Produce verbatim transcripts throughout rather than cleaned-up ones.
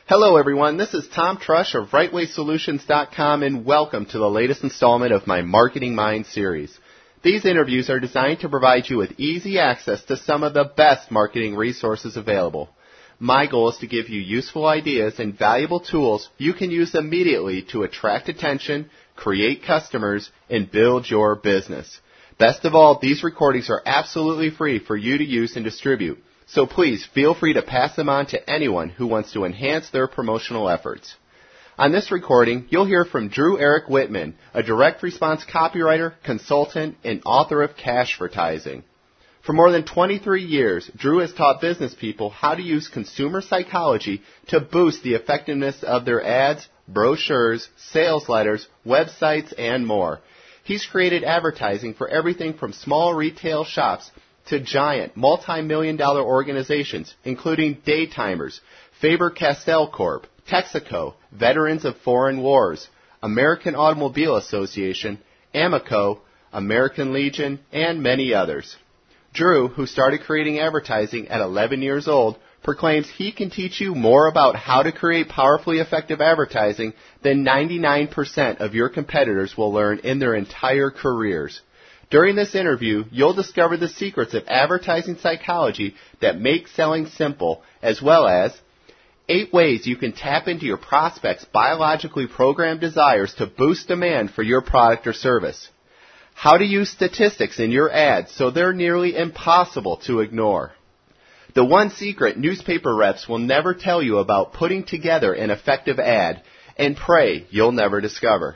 Hello everyone, this is Tom Trush of Right Way Solutions dot com and welcome to the latest installment of my Marketing Mind series. These interviews are designed to provide you with easy access to some of the best marketing resources available. My goal is to give you useful ideas and valuable tools you can use immediately to attract attention, create customers, and build your business. Best of all, these recordings are absolutely free for you to use and distribute. So please feel free to pass them on to anyone who wants to enhance their promotional efforts. On this recording, you'll hear from Drew Eric Whitman, a direct response copywriter, consultant, and author of Cashvertising. For more than twenty-three years, Drew has taught business people how to use consumer psychology to boost the effectiveness of their ads, brochures, sales letters, websites, and more. He's created advertising for everything from small retail shops to giant multi-million dollar organizations, including Daytimers, Faber-Castell Corp, Texaco, Veterans of Foreign Wars, American Automobile Association, Amoco, American Legion, and many others. Drew, who started creating advertising at eleven years old, proclaims he can teach you more about how to create powerfully effective advertising than ninety-nine percent of your competitors will learn in their entire careers. During this interview, you'll discover the secrets of advertising psychology that make selling simple, as well as eight ways you can tap into your prospects' biologically programmed desires to boost demand for your product or service, how to use statistics in your ads so they're nearly impossible to ignore, the one secret newspaper reps will never tell you about putting together an effective ad, and pray you'll never discover.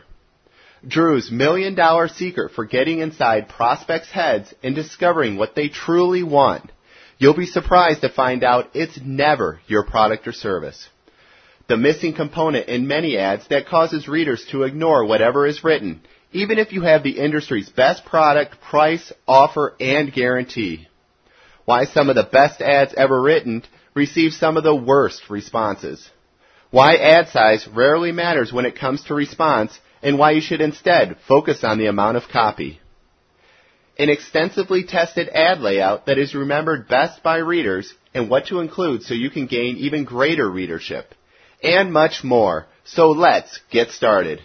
Drew's million dollar secret for getting inside prospects' heads and discovering what they truly want. You'll be surprised to find out it's never your product or service. The missing component in many ads that causes readers to ignore whatever is written, even if you have the industry's best product, price, offer, and guarantee. Why some of the best ads ever written receive some of the worst responses. Why ad size rarely matters when it comes to response, and why you should instead focus on the amount of copy. An extensively tested ad layout that is remembered best by readers, and what to include so you can gain even greater readership. And much more. So let's get started.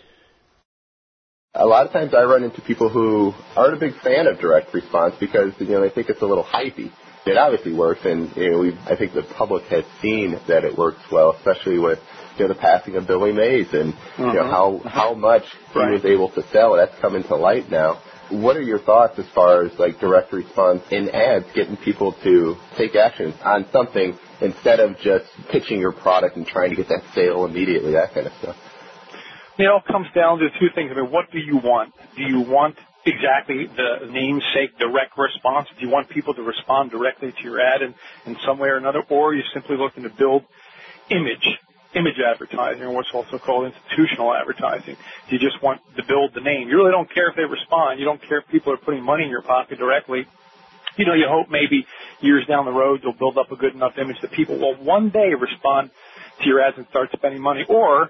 A lot of times I run into people who aren't a big fan of direct response because, you know, they think it's a little hypey. It obviously works, and, you know, we've, I think the public has seen that it works well, especially with, you know, the passing of Billy Mays and, mm-hmm. you know, how, how much right. he was able to sell. That's coming to light now. What are your thoughts as far as, like, direct response in ads, getting people to take action on something instead of just pitching your product and trying to get that sale immediately, that kind of stuff? It all comes down to two things. I mean, what do you want? Do you want exactly the namesake direct response? Do you want people to respond directly to your ad in, in some way or another? Or are you simply looking to build image, image advertising, or what's also called institutional advertising? Do you just want to build the name? You really don't care if they respond. You don't care if people are putting money in your pocket directly. You know, you hope maybe years down the road you'll build up a good enough image that people will one day respond to your ads and start spending money. Or,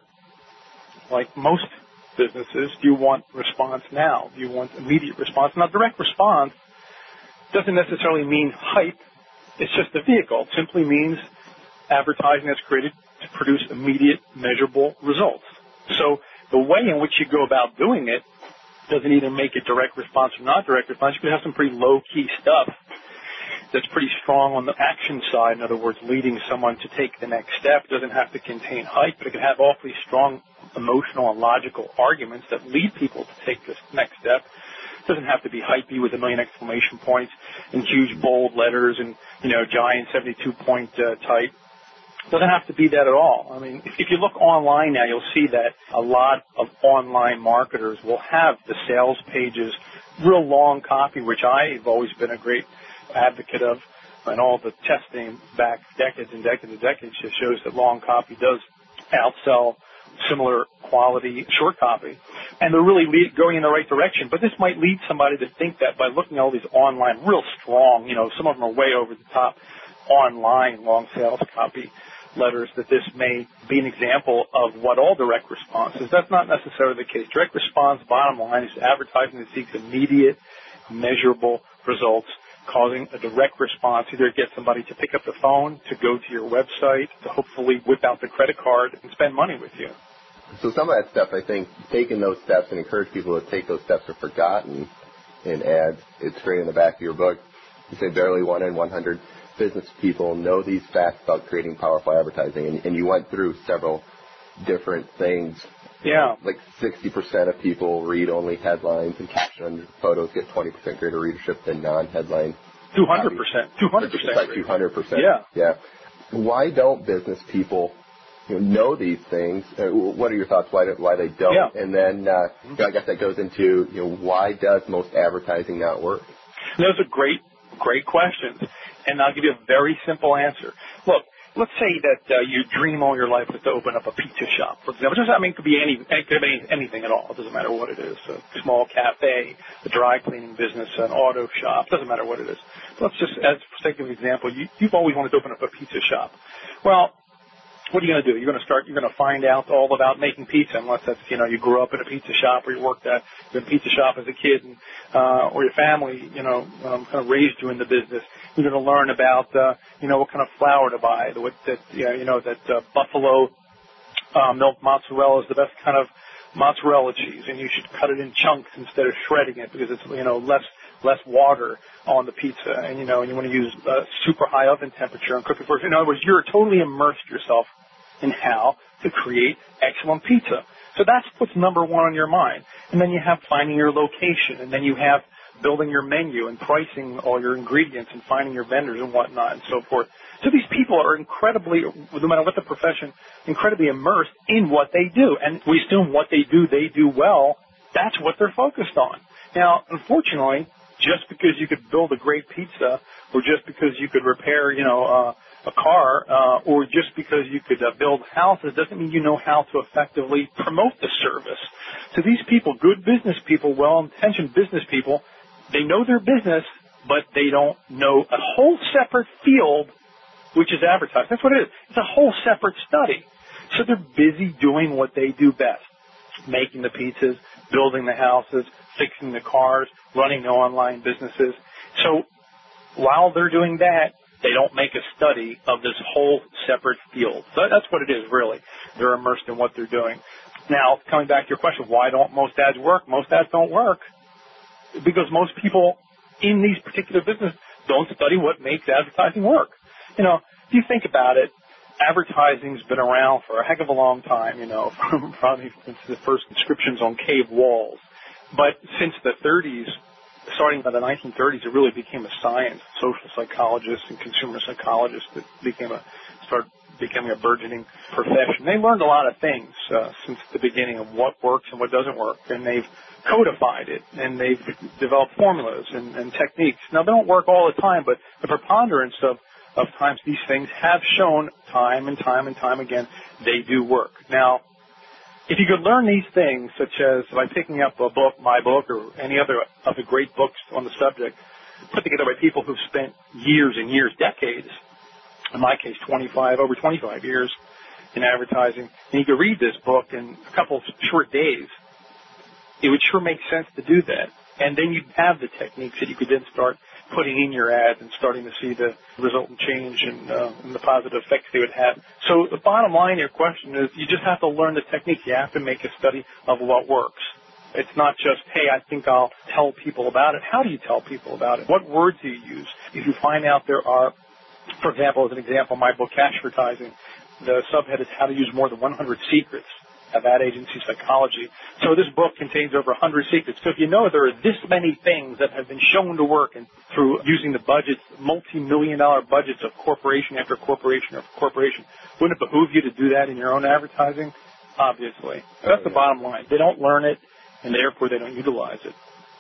like most businesses, do you want response now? Do you want immediate response? Now, direct response doesn't necessarily mean hype. It's just a vehicle. It simply means advertising that's created to produce immediate, measurable results. So the way in which you go about doing it doesn't either make it direct response or not direct response. You can have some pretty low-key stuff that's pretty strong on the action side. In other words, leading someone to take the next step. It doesn't have to contain hype, but it can have awfully strong emotional and logical arguments that lead people to take this next step. It doesn't have to be hypey with a million exclamation points and huge bold letters and, you know, giant seventy-two point uh, type. It doesn't have to be that at all. I mean, if, if you look online now, you'll see that a lot of online marketers will have the sales pages, real long copy, which I've always been a great advocate of, and all the testing back decades and decades and decades just shows that long copy does outsell similar quality short copy, and they're really lead, going in the right direction. But this might lead somebody to think that by looking at all these online, real strong, you know, some of them are way over the top online long sales copy letters, that this may be an example of what all direct response is. That's not necessarily the case. Direct response, bottom line, is advertising that seeks immediate, measurable results causing a direct response, either get somebody to pick up the phone, to go to your website, to hopefully whip out the credit card and spend money with you. So some of that stuff, I think, taking those steps and encourage people to take those steps are forgotten in ads. It's great in the back of your book. You say barely one in one hundred business people know these facts about creating powerful advertising, and, and you went through several different things. Yeah. Like sixty percent of people read only headlines, and caption photos get twenty percent greater readership than non-headline. two hundred percent. two hundred percent. It's like two hundred percent. Yeah. Yeah. Why don't business people you know, know these things? Uh, what are your thoughts why why they don't? Yeah. And then uh, you know, I guess that goes into you know why does most advertising not work? Those are great, great questions, and I'll give you a very simple answer. Look, let's say that uh, you dream all your life was to open up a pizza shop, for example. Just, I mean, it could be any, it could be anything at all. It doesn't matter what it is. A small cafe, a dry cleaning business, an auto shop. Doesn't matter what it is. But let's just, as for sake of example, you, you've always wanted to open up a pizza shop. Well, what are you going to do? You're going to start, you're going to find out all about making pizza, unless that's, you know, you grew up in a pizza shop or you worked at a pizza shop as a kid, and, uh, or your family, you know, um, kind of raised you in the business. You're going to learn about, uh, you know, what kind of flour to buy, what, that, you know, that uh, buffalo uh, milk mozzarella is the best kind of mozzarella cheese, and you should cut it in chunks instead of shredding it because it's, you know, less less water on the pizza, and you know, and you want to use uh, super high oven temperature and cook it first. In other words, you're totally immersed yourself in how to create excellent pizza. So that's what's number one on your mind. And then you have finding your location, and then you have building your menu and pricing all your ingredients and finding your vendors and whatnot and so forth. So these people are incredibly, no matter what the profession, incredibly immersed in what they do. And we assume what they do, they do well. That's what they're focused on. Now, unfortunately, just because you could build a great pizza, or just because you could repair, you know, uh, a car, uh, or just because you could uh, build houses, doesn't mean you know how to effectively promote the service. So these people, good business people, well-intentioned business people, they know their business, but they don't know a whole separate field, which is advertising. That's what it is. It's a whole separate study. So they're busy doing what they do best, making the pizzas, building the houses, fixing the cars, running the online businesses. So while they're doing that, they don't make a study of this whole separate field. So that's what it is, really. They're immersed in what they're doing. Now, coming back to your question, why don't most ads work? Most ads don't work because most people in these particular businesses don't study what makes advertising work. You know, if you think about it, advertising's been around for a heck of a long time, you know, from probably since the first inscriptions on cave walls. But since the thirties, starting by the nineteen thirties, it really became a science. Social psychologists and consumer psychologists that became a started becoming a burgeoning profession. They learned a lot of things uh, since the beginning of what works and what doesn't work, and they've codified it, and they've developed formulas and, and techniques. Now, they don't work all the time, but the preponderance of, of times these things have shown time and time and time again they do work. Now, if you could learn these things, such as by picking up a book, my book, or any other of the great books on the subject, put together by people who've spent years and years, decades, in my case, twenty-five, over twenty-five years in advertising, and you could read this book in a couple of short days, it would sure make sense to do that. And then you'd have the techniques that you could then start putting in your ads and starting to see the resultant change and, uh, and the positive effects they would have. So the bottom line of your question is you just have to learn the techniques. You have to make a study of what works. It's not just, hey, I think I'll tell people about it. How do you tell people about it? What words do you use? If you find out there are, for example, as an example, my book, Cash Advertising, the subhead is How to Use More Than one hundred Secrets of Ad Agency Psychology. So this book contains over one hundred secrets. So if you know there are this many things that have been shown to work and through using the budgets, multi-million dollar budgets of corporation after corporation after corporation, wouldn't it behoove you to do that in your own advertising? Obviously. That's the bottom line. They don't learn it, and therefore they don't utilize it.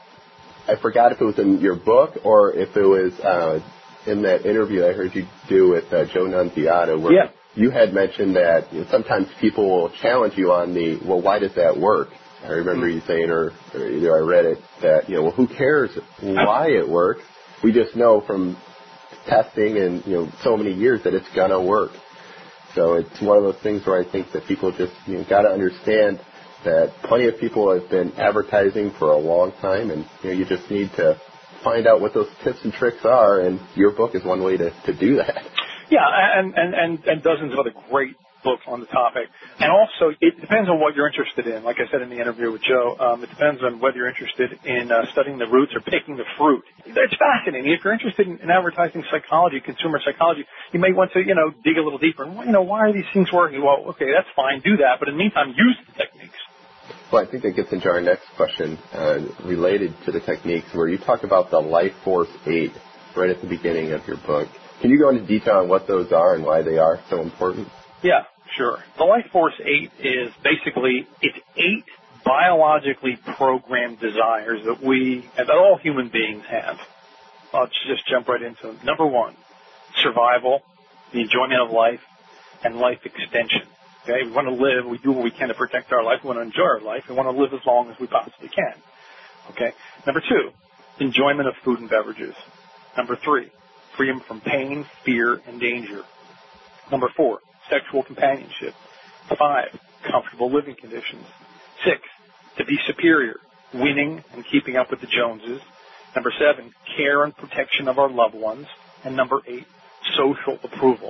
I forgot if it was in your book or if it was uh, in that interview I heard you do with uh, Joe Nunziata, where yeah. you had mentioned that you know, sometimes people will challenge you on the, well, why does that work? I remember mm-hmm. you saying, or, or either I read it, that, you know, well, who cares why it works? We just know from testing and, you know, so many years that it's going to work. So it's one of those things where I think that people just, you know, got to understand that plenty of people have been advertising for a long time, and, you know, you just need to find out what those tips and tricks are, and your book is one way to, to do that. Yeah, and, and, and, and dozens of other great books on the topic. And also, it depends on what you're interested in. Like I said in the interview with Joe, um, it depends on whether you're interested in uh, studying the roots or picking the fruit. It's fascinating. If you're interested in, in advertising psychology, consumer psychology, you may want to, you know, dig a little deeper. You know, why are these things working? Well, okay, that's fine. Do that. But in the meantime, use the techniques. Well, I think that gets into our next question uh, related to the techniques, where you talk about the Life Force eight right at the beginning of your book. Can you go into detail on what those are and why they are so important? Yeah, sure. The Life Force eight is basically, it's eight biologically programmed desires that we, that all human beings have. I'll just jump right into them. Number one, survival, the enjoyment of life, and life extension. Okay, we want to live, we do what we can to protect our life, we want to enjoy our life, we want to live as long as we possibly can. Okay. Number two, enjoyment of food and beverages. Number three, freedom from pain, fear, and danger. Number four, sexual companionship. Five, comfortable living conditions. Six, to be superior, winning and keeping up with the Joneses. Number seven, care and protection of our loved ones. And number eight, social approval.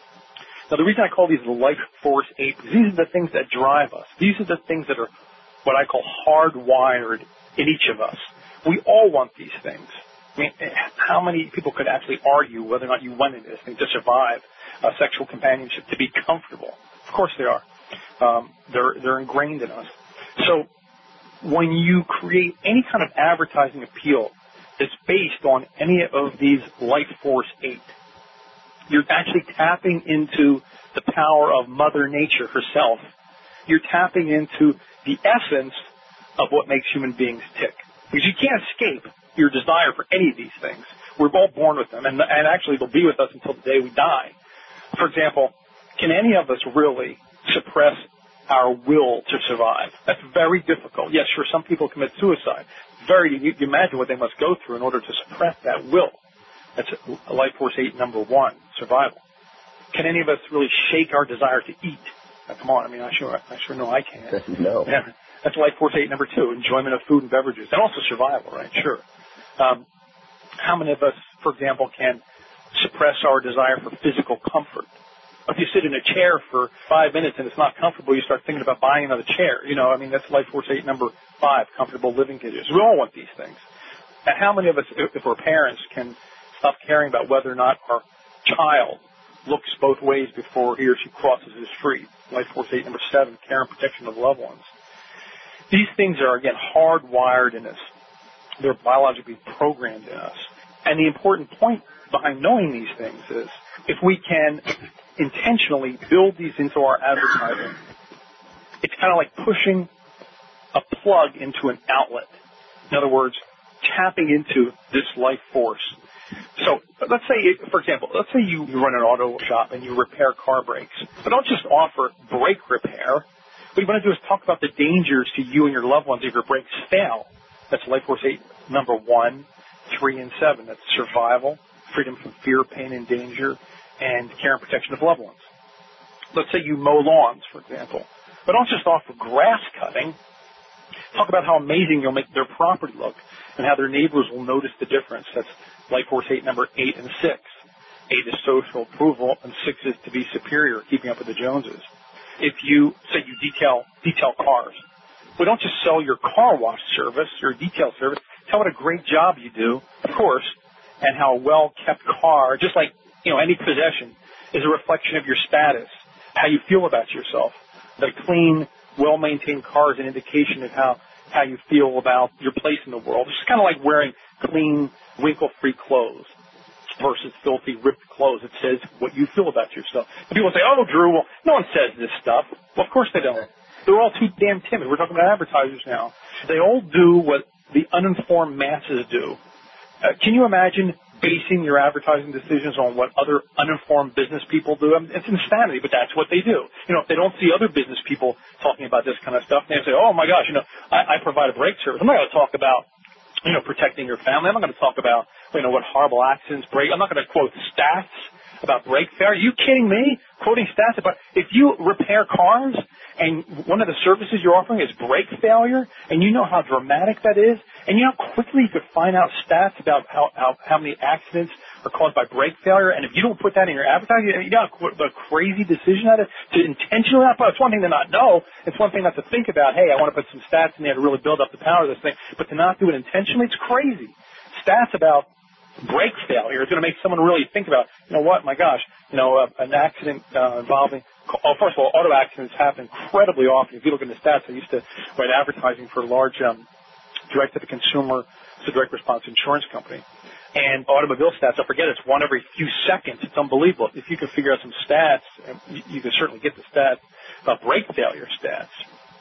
Now, the reason I call these the Life Force eight, because these are the things that drive us. These are the things that are what I call hardwired in each of us. We all want these things. I mean, how many people could actually argue whether or not you wanted this thing to survive, uh, sexual companionship, to be comfortable? Of course they are. Um, they're, they're ingrained in us. So when you create any kind of advertising appeal that's based on any of these Life Force eight, you're actually tapping into the power of Mother Nature herself. You're tapping into the essence of what makes human beings tick. Because you can't escape your desire for any of these things. We're all born with them, and, and actually they'll be with us until the day we die. For example, can any of us really suppress our will to survive? That's very difficult. Yes, sure, some people commit suicide. Very, you, you imagine what they must go through in order to suppress that will. That's Life Force eight, number one, survival. Can any of us really shake our desire to eat? Now, come on, I mean, I sure, I sure know I can't. No. Yeah. That's Life Force eight, number two, enjoyment of food and beverages, and also survival, right? Sure. Um, how many of us, for example, can suppress our desire for physical comfort? If you sit in a chair for five minutes and it's not comfortable, you start thinking about buying another chair. You know, I mean, that's Life Force eight, number five, comfortable living conditions. We all want these things. And how many of us, if we're parents, can stop caring about whether or not our child looks both ways before he or she crosses the street? Life Force eight, number seven, care and protection of loved ones. These things are, again, hardwired in us. They're biologically programmed in us. And the important point behind knowing these things is if we can intentionally build these into our advertising, it's kind of like pushing a plug into an outlet. In other words, tapping into this life force. So let's say, for example, let's say you run an auto shop and you repair car brakes. But don't just offer brake repair. What you want to do is talk about the dangers to you and your loved ones if your brakes fail. That's Life Force eight, number one, three, and seven. That's survival, freedom from fear, pain, and danger, and care and protection of loved ones. Let's say you mow lawns, for example. But don't just offer grass cutting. Talk about how amazing you'll make their property look and how their neighbors will notice the difference. That's Life Force eight, number eight and six. Eight is social approval, and six is to be superior, keeping up with the Joneses. If you say you detail detail cars, we don't just sell your car wash service, your detail service. Tell what a great job you do, of course, and how a well-kept car, just like, you know, any possession, is a reflection of your status, how you feel about yourself. The clean, well-maintained car is an indication of how, how you feel about your place in the world. It's kind of like wearing clean, wrinkle-free clothes versus filthy, ripped clothes. It says what you feel about yourself. And people say, oh, Drew, well, no one says this stuff. Well, of course they don't. They're all too damn timid. We're talking about advertisers now. They all do what the uninformed masses do. Uh, can you imagine basing your advertising decisions on what other uninformed business people do? I mean, it's insanity, but that's what they do. You know, if they don't see other business people talking about this kind of stuff, they say, oh, my gosh, you know, I, I provide a brake service. I'm not going to talk about, you know, protecting your family. I'm not going to talk about, you know, what horrible accidents break. I'm not going to quote stats about brake failure. Are you kidding me? Quoting stats about if you repair cars and one of the services you're offering is brake failure, and you know how dramatic that is, And you know how quickly you could find out stats about how, how, how many accidents are caused by brake failure? And if you don't put that in your advertising, you know the crazy decision that is to intentionally not put. It's one thing to not know. It's one thing not to think about, hey, I want to put some stats in there to really build up the power of this thing. But to not do it intentionally, it's crazy. Stats about brake failure is going to make someone really think about, you know what, my gosh, you know, uh, an accident uh, involving, oh, first of all, auto accidents happen incredibly often. If you look at the stats, I used to write advertising for a large um, direct-to-the-consumer, it's a direct response insurance company. And automobile stats, I forget, it's one every few seconds. It's unbelievable. If you can figure out some stats, you, you can certainly get the stats about brake failure stats.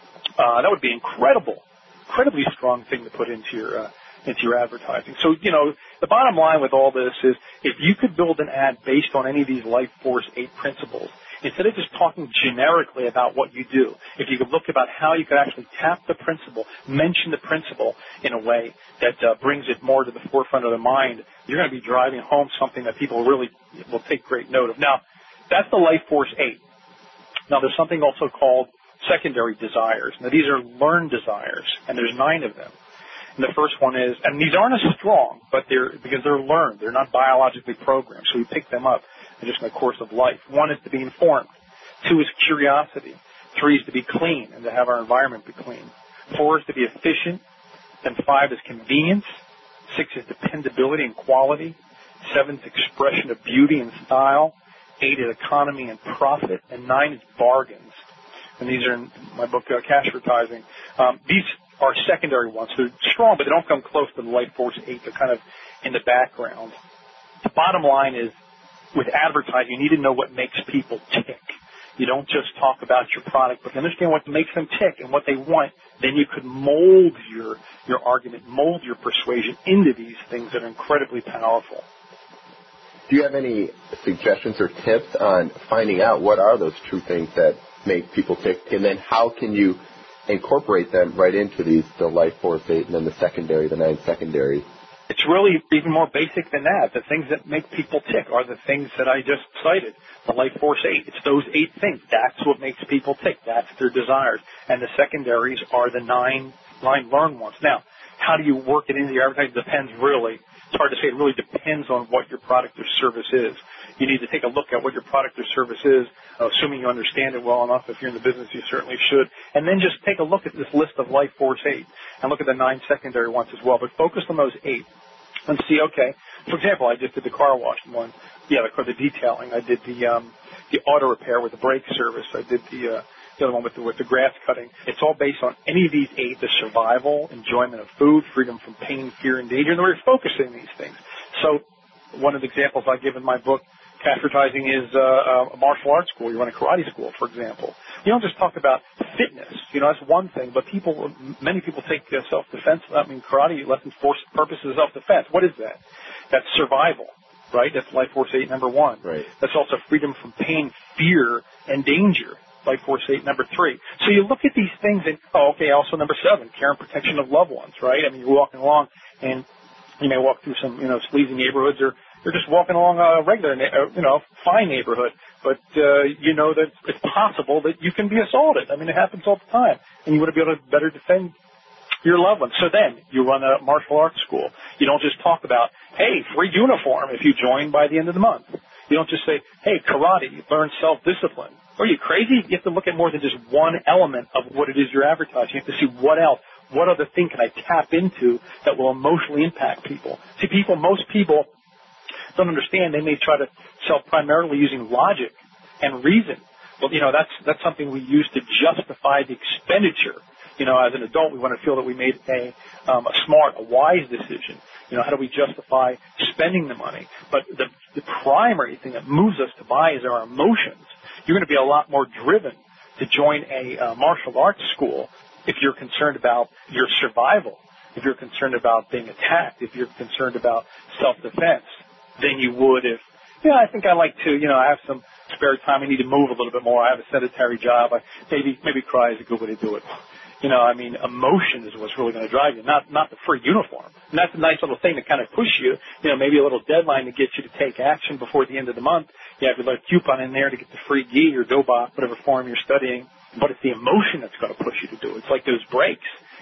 Uh, that would be incredible, incredibly strong thing to put into your uh, into your advertising. So, you know, the bottom line with all this is if you could build an ad based on any of these Life Force eight principles, instead of just talking generically about what you do, if you could look about how you could actually tap the principle, mention the principle in a way that uh, brings it more to the forefront of the mind, you're going to be driving home something that people really will take great note of. Now, that's the Life Force eight. Now, there's something also called secondary desires. Now, these are learned desires, and there's nine of them. And the first one is, and these aren't as strong, but they're because they're learned. They're not biologically programmed, so we pick them up just in the course of life. One is to be informed. Two is curiosity. Three is to be clean and to have our environment be clean. Four is to be efficient. Then five is convenience. Six is dependability and quality. Seven is expression of beauty and style. Eight is economy and profit. And nine is bargains. And these are in my book, uh, Cash Advertising. Um, these are secondary ones. They're strong, but they don't come close to the Life Force eight. They're kind of in the background. The bottom line is, with advertising, you need to know what makes people tick. You don't just talk about your product, but understand what makes them tick and what they want. Then you could mold your, your argument, mold your persuasion into these things that are incredibly powerful. Do you have any suggestions or tips on finding out what are those true things that make people tick, and then how can you incorporate them right into these, the Life Force eight and then the secondary, the nine secondary? It's really even more basic than that. The things that make people tick are the things that I just cited, the Life Force eight. It's those eight things. That's what makes people tick. That's their desires. And the secondaries are the nine, nine learned ones. Now, how do you work it into your advertising? It depends really. It's hard to say. It really depends on what your product or service is. You need to take a look at what your product or service is, assuming you understand it well enough. If you're in the business, you certainly should. And then just take a look at this list of Life Force eight and look at the nine secondary ones as well. But focus on those eight and see, okay, for example, I just did the car wash one. Yeah, the, the detailing. I did the um, the auto repair with the brake service. I did the, uh, the other one with the, with the grass cutting. It's all based on any of these eight, the survival, enjoyment of food, freedom from pain, fear, and danger. And we're focusing these things. So one of the examples I give in my book, Advertising, is uh, a martial arts school. You run a karate school, for example. You don't just talk about fitness. You know, that's one thing. But people, many people take uh, self-defense. I mean, karate lessons for purposes of self-defense. What is that? That's survival, right? That's Life Force eight, number one. Right. That's also freedom from pain, fear, and danger. Life Force eight, number three. So you look at these things and, oh, okay, also number seven, care and protection of loved ones, right? I mean, you're walking along and you may walk through some, you know, sleazy neighborhoods, or you're just walking along a regular, you know, fine neighborhood, but uh, you know that it's possible that you can be assaulted. I mean, it happens all the time, and you want to be able to better defend your loved ones. So then you run a martial arts school. You don't just talk about, hey, free uniform if you join by the end of the month. You don't just say, hey, karate, learn self-discipline. Are you crazy? You have to look at more than just one element of what it is you're advertising. You have to see what else. What other thing can I tap into that will emotionally impact people? See, people, most people don't understand. They may try to sell primarily using logic and reason. Well, you know, that's that's something we use to justify the expenditure. You know, as an adult, we want to feel that we made a, um, a smart, a wise decision. You know, how do we justify spending the money? But the, the primary thing that moves us to buy is our emotions. You're going to be a lot more driven to join a uh, martial arts school if you're concerned about your survival, if you're concerned about being attacked, if you're concerned about self-defense, than you would if, you know, I think I like to, you know, I have some spare time. I need to move a little bit more. I have a sedentary job. I, maybe maybe cry is a good way to do it. You know, I mean, emotion is what's really going to drive you, not not the free uniform. And that's a nice little thing to kind of push you. You know, maybe a little deadline to get you to take action before the end of the month. You have your little coupon in there to get the free gi or doba, whatever form you're studying. But it's the emotion that's going to push you to do it. It's like those brakes.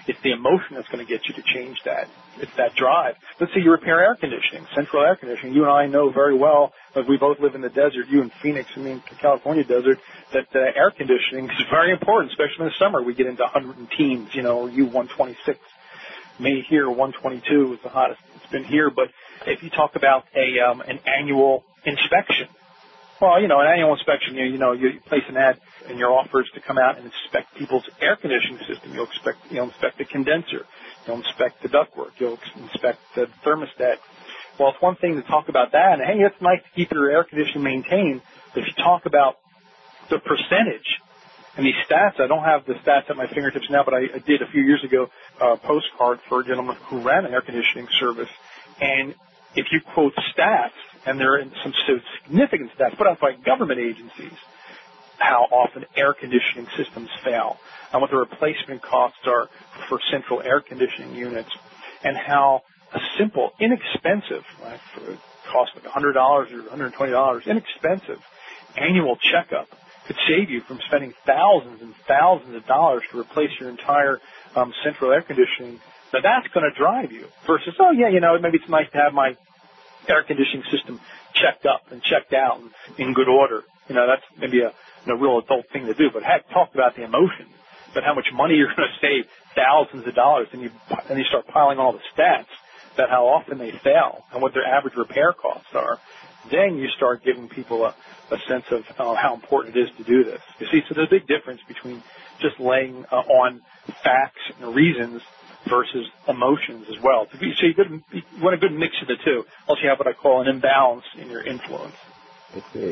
It's the emotion that's going to get you to change that. It's that drive. Let's say you repair air conditioning, central air conditioning. You and I know very well, like we both live in the desert, you in Phoenix, I mean California desert, that uh, air conditioning is very important, especially in the summer. We get into one hundred teens, you know, U one twenty-six. May here, one twenty-two is the hottest it's been here. But if you talk about a um, an annual inspection, well, you know, an annual inspection, you, you know, you place an ad in your offers to come out and inspect people's air conditioning system. You'll expect, you'll inspect the condenser. You'll inspect the ductwork. You'll inspect the thermostat. Well, it's one thing to talk about that, and hey, it's nice to keep your air conditioning maintained. But if you talk about the percentage and these stats, I don't have the stats at my fingertips now, but I, I did a few years ago a postcard for a gentleman who ran an air conditioning service. And if you quote stats, and there are some significant stats put out by government agencies, how often air conditioning systems fail, and what the replacement costs are for central air conditioning units, and how a simple, inexpensive, like for it costs like one hundred dollars or one hundred twenty dollars, inexpensive annual checkup could save you from spending thousands and thousands of dollars to replace your entire um, central air conditioning. Now that's going to drive you versus, oh yeah, you know, maybe it's nice to have my air conditioning system checked up and checked out and in good order. You know, that's maybe a, a real adult thing to do. But heck, talk about the emotion, but how much money you're going to save, thousands of dollars, and you and you start piling all the stats about how often they fail and what their average repair costs are. Then you start giving people a, a sense of uh, how important it is to do this. You see, so there's a big difference between just laying uh, on facts and reasons versus emotions as well. So you, good, you want a good mix of the two. Also, you have what I call an imbalance in your influence. I see.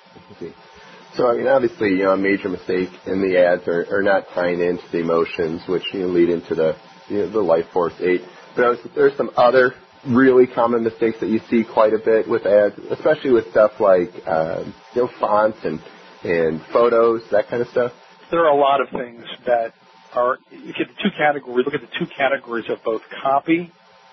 I see. So, I mean, obviously, you know, a major mistake in the ads are, are not tying into the emotions, which, you know, lead into the, you know, the Life Force eight. But I was, there's some other really common mistakes that you see quite a bit with ads, especially with stuff like, um, you know, fonts and, and photos, that kind of stuff. There are a lot of things that are, you get the two categories, look at the two categories of both copy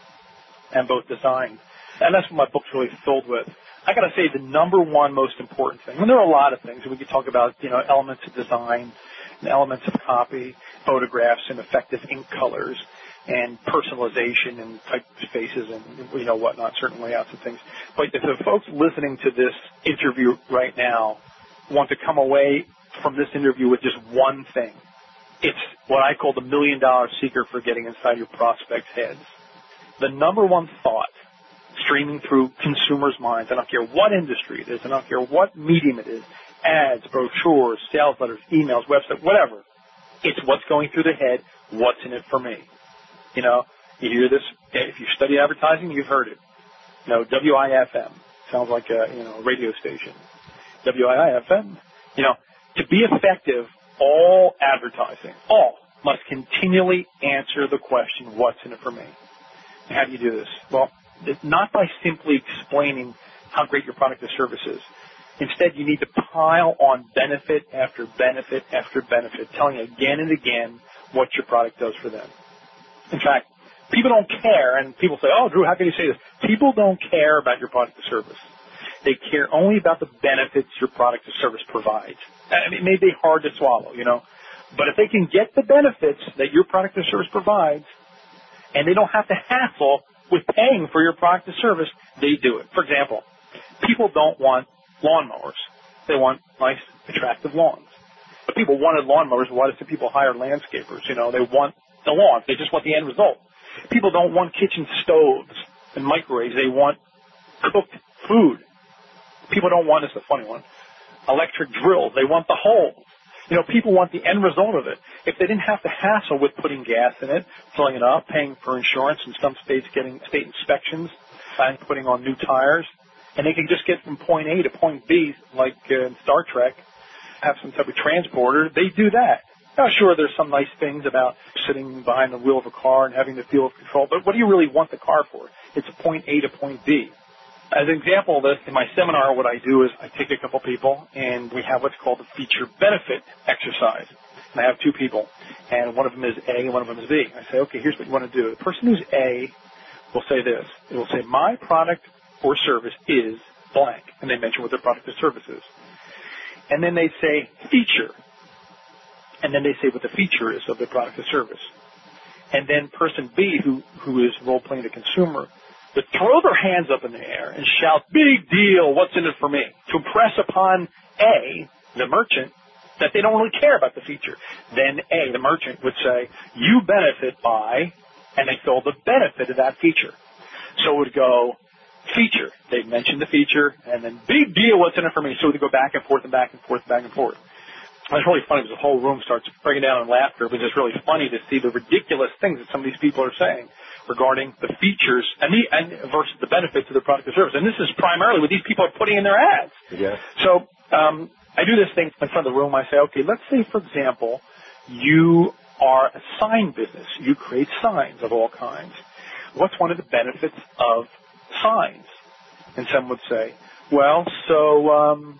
and both design. And that's what my book's really filled with. I got to say the number one most important thing, and there are a lot of things, and we could talk about, you know, elements of design and elements of copy, photographs and effective ink colors, and personalization and typefaces and, you know, whatnot, certain layouts and things. But if the folks listening to this interview right now want to come away from this interview with just one thing, it's what I call the million-dollar secret for getting inside your prospects' heads. The number one thought streaming through consumers' minds, I don't care what industry it is, I don't care what medium it is, ads, brochures, sales letters, emails, website, whatever, it's what's going through the head, what's in it for me. You know, you hear this, if you study advertising, you've heard it. You know, W I F M, sounds like a, you know, radio station. W I F M, you know, to be effective, all advertising, all, must continually answer the question, what's in it for me? And how do you do this? Well, it's not by simply explaining how great your product or service is. Instead, you need to pile on benefit after benefit after benefit, telling again and again what your product does for them. In fact, people don't care, and people say, oh, Drew, how can you say this? People don't care about your product or service. They care only about the benefits your product or service provides. I mean, it may be hard to swallow, you know, but if they can get the benefits that your product or service provides, and they don't have to hassle with paying for your product or service, they do it. For example, people don't want lawnmowers. They want nice, attractive lawns. But people wanted lawnmowers. Why did people hire landscapers? You know, they want the lawn. They just want the end result. People don't want kitchen stoves and microwaves. They want cooked food. People don't want, this is a funny one, electric drills. They want the holes. You know, people want the end result of it. If they didn't have to hassle with putting gas in it, filling it up, paying for insurance, in some states getting state inspections, and putting on new tires, and they can just get from point A to point B, like uh, in Star Trek, have some type of transporter, they do that. Now, sure, there's some nice things about sitting behind the wheel of a car and having the feel of control, but what do you really want the car for? It's point A to point B. As an example of this, in my seminar, what I do is I take a couple people, and we have what's called a feature benefit exercise. And I have two people, and one of them is A and one of them is B. I say, okay, here's what you want to do. The person who's A will say this. It will say, my product or service is blank, and they mention what their product or service is. And then they say feature, and then they say what the feature is of their product or service. and then person B, who, who is role-playing the consumer, would throw their hands up in the air and shout, big deal, what's in it for me? To impress upon A, the merchant, that they don't really care about the feature. Then A, the merchant, would say, you benefit by, and they fill the benefit of that feature. So it would go, feature. They'd mention the feature, and then big deal, what's in it for me? So it would go back and forth and back and forth and back and forth. It was really funny because the whole room starts breaking down in laughter. It was just really funny to see the ridiculous things that some of these people are saying regarding the features and, the, and versus the benefits of the product or service. And this is primarily what these people are putting in their ads. Yeah. So um, I do this thing in front of the room. I say, okay, let's say, for example, you are a sign business. You create signs of all kinds. What's one of the benefits of signs? And some would say, well, so... Um,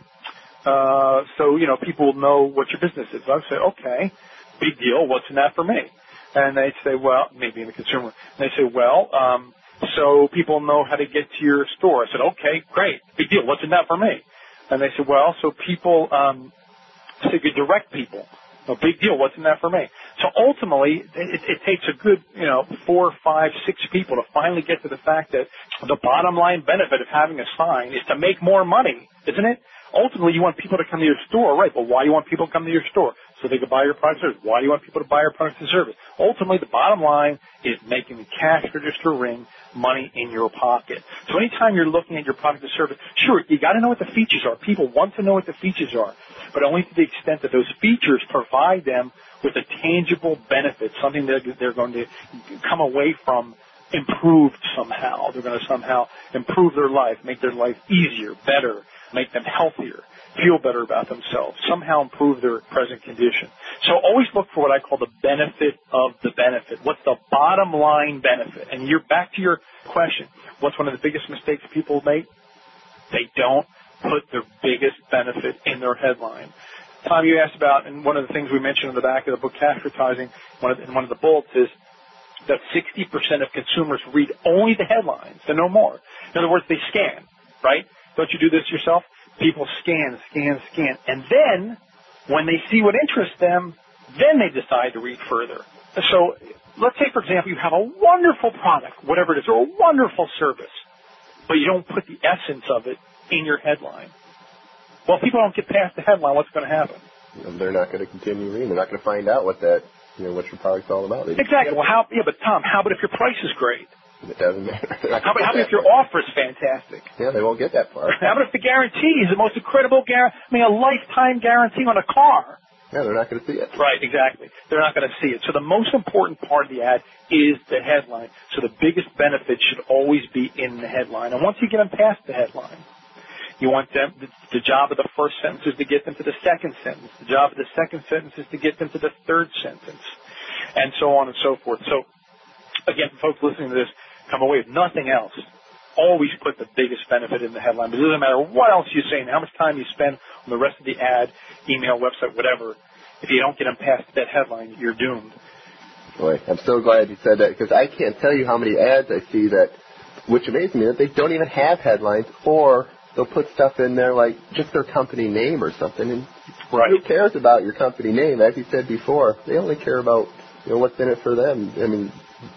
Uh, so, you know, people know what your business is. I would say, okay, big deal. What's in that for me? And they'd say, well, maybe in the consumer. And they say, well, um, so people know how to get to your store. I said, okay, great. Big deal. What's in that for me? And they said, well, so people, um, so you could direct people. No big deal. What's in that for me? So ultimately, it, it takes a good, you know, four, five, six people to finally get to the fact that the bottom line benefit of having a sign is to make more money, isn't it? Ultimately, you want people to come to your store, right? But why do you want people to come to your store? So they can buy your product or service. Why do you want people to buy your product and service? Ultimately, the bottom line is making the cash register ring, money in your pocket. So anytime you're looking at your product or service, sure, you got to know what the features are. People want to know what the features are, but only to the extent that those features provide them with a tangible benefit, something that they're going to come away from improved somehow. They're going to somehow improve their life, make their life easier, better, make them healthier, feel better about themselves, somehow improve their present condition. So always look for what I call the benefit of the benefit. What's the bottom line benefit? And you're back to your question. What's one of the biggest mistakes people make? They don't put their biggest benefit in their headline. Tom, you asked about, and one of the things we mentioned in the back of the book, Advertising, one of the, in one of the bullets is that sixty percent of consumers read only the headlines and no more. In other words, they scan, right? Don't you do this yourself? People scan, scan, scan. And then, when they see what interests them, then they decide to read further. So, let's say, for example, you have a wonderful product, whatever it is, or a wonderful service, but you don't put the essence of it in your headline. Well, if people don't get past the headline, what's going to happen? They're not going to continue reading. They're not going to find out what that, you know, what your product's all about. They exactly. Well, how? Yeah, but Tom, how about if your price is great? It doesn't matter. How about, how about if your offer is fantastic? Yeah, they won't get that far. How about if the guarantee is the most incredible guarantee? I mean, a lifetime guarantee on a car. Yeah, they're not going to see it. Right, exactly. They're not going to see it. So the most important part of the ad is the headline. So the biggest benefit should always be in the headline. And once you get them past the headline, you want them, the, the job of the first sentence is to get them to the second sentence. The job of the second sentence is to get them to the third sentence, and so on and so forth. So, again, folks listening to this, come away with nothing else. Always put the biggest benefit in the headline. But it doesn't matter what else you say and how much time you spend on the rest of the ad, email, website, whatever. If you don't get them past that headline, you're doomed. Boy, I'm so glad you said that, because I can't tell you how many ads I see that, which amazes me, that they don't even have headlines, or they'll put stuff in there like just their company name or something. And right. Who cares about your company name? As you said before, they only care about, you know, what's in it for them. I mean,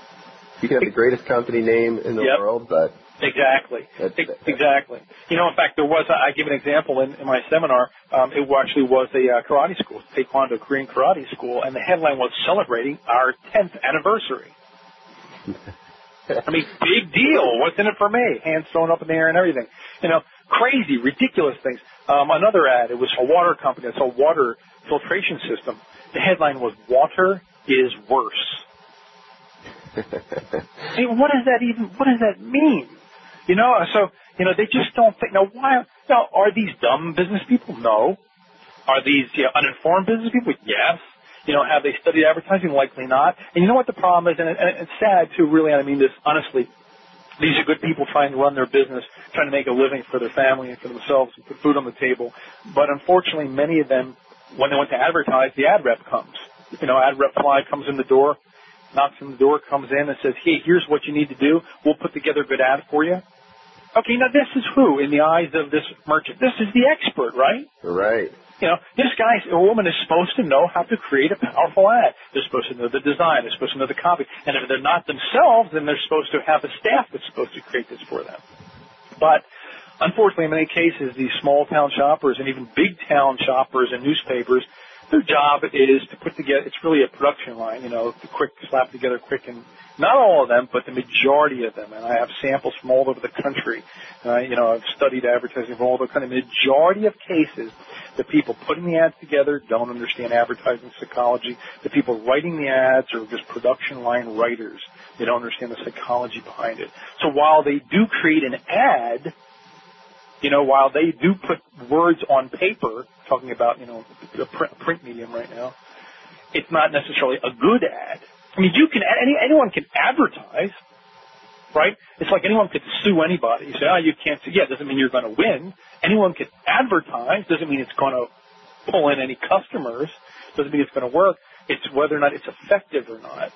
you can have the greatest company name in the yep. world, but... Exactly. That's, that's, exactly. You know, in fact, there was, a, I give an example in, in my seminar. Um, it actually was a uh, karate school, Taekwondo Korean karate school, and the headline was celebrating our tenth anniversary. I mean, big deal. What's in it for me? Hands thrown up in the air and everything. You know, crazy, ridiculous things. Um, another ad, it was a water company. It's a water filtration system. The headline was, "Water is worse." I mean, what does that even, what does that mean? You know, so, you know, they just don't think, now why, now, are these dumb business people? No. Are these, you know, uninformed business people? Yes. You know, have they studied advertising? Likely not. And you know what the problem is, and, it, and it's sad too, really, and I mean this honestly, these are good people trying to run their business, trying to make a living for their family and for themselves and put food on the table. But unfortunately, many of them, when they want to advertise, the ad rep comes. You know, ad rep fly comes in the door, knocks on the door, comes in and says, "Hey, here's what you need to do. We'll put together a good ad for you." Okay, now this is who in the eyes of this merchant? This is the expert, right? Right. You know, this guy or woman is supposed to know how to create a powerful ad. They're supposed to know the design. They're supposed to know the copy. And if they're not themselves, then they're supposed to have a staff that's supposed to create this for them. But unfortunately, in many cases, these small-town shoppers and even big-town shoppers and newspapers, their job is to put together, it's really a production line, you know, to quick, slap together quick, and not all of them, but the majority of them. And I have samples from all over the country. Uh, you know, I've studied advertising from all over the country. The majority of cases, the people putting the ads together don't understand advertising psychology. The people writing the ads are just production line writers. They don't understand the psychology behind it. So while they do create an ad, you know, while they do put words on paper, talking about, you know, the print, print medium right now, it's not necessarily a good ad. I mean, you can, any, anyone can advertise, right? It's like anyone could sue anybody. You say, oh, you can't sue. Yeah, it doesn't mean you're going to win. Anyone can advertise. Doesn't mean it's going to pull in any customers. Doesn't mean it's going to work. It's whether or not it's effective or not.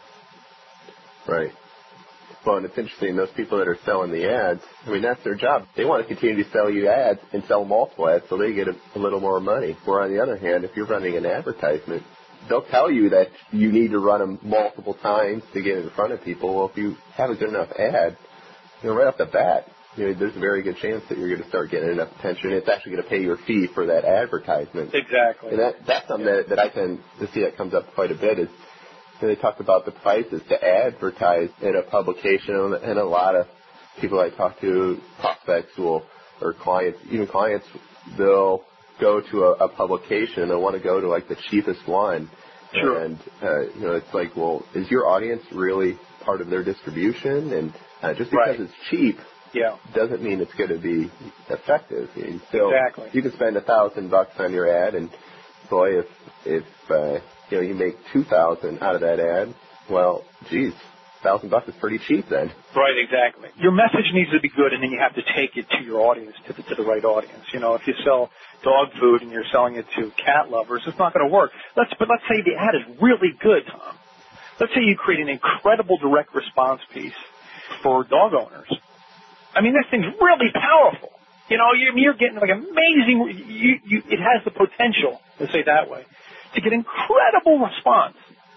Right. Well, and it's interesting, those people that are selling the ads, I mean, that's their job. They want to continue to sell you ads and sell multiple ads so they get a, a little more money. Where on the other hand, if you're running an advertisement, they'll tell you that you need to run them multiple times to get in front of people. Well, if you have a good enough ad, you know, right off the bat, you know, there's a very good chance that you're going to start getting enough attention. It's actually going to pay your fee for that advertisement. Exactly. And that, that's something yeah. that, that I tend to see that comes up quite a bit is, you know, they talk about the prices to advertise in a publication, and a lot of people I talk to, prospects will, or clients, even clients, they'll go to a, a publication and they want to go to like the cheapest one. Sure. And, uh, you know, it's like, well, is your audience really part of their distribution? And uh, just because right. it's cheap yeah. doesn't mean it's going to be effective. I mean, so exactly. you can spend a thousand bucks on your ad, and boy, if, if, uh, you know, you make two thousand out of that ad, well, geez, thousand bucks is pretty cheap then. Right, exactly. Your message needs to be good, and then you have to take it to your audience, to the, to the right audience. You know, if you sell dog food and you're selling it to cat lovers, it's not going to work. Let's, but let's say the ad is really good, Tom. Let's say you create an incredible direct response piece for dog owners. I mean, this thing's really powerful. You know, you're, you're getting like amazing. You, you, it has the potential, let's say it that way, to get incredible response.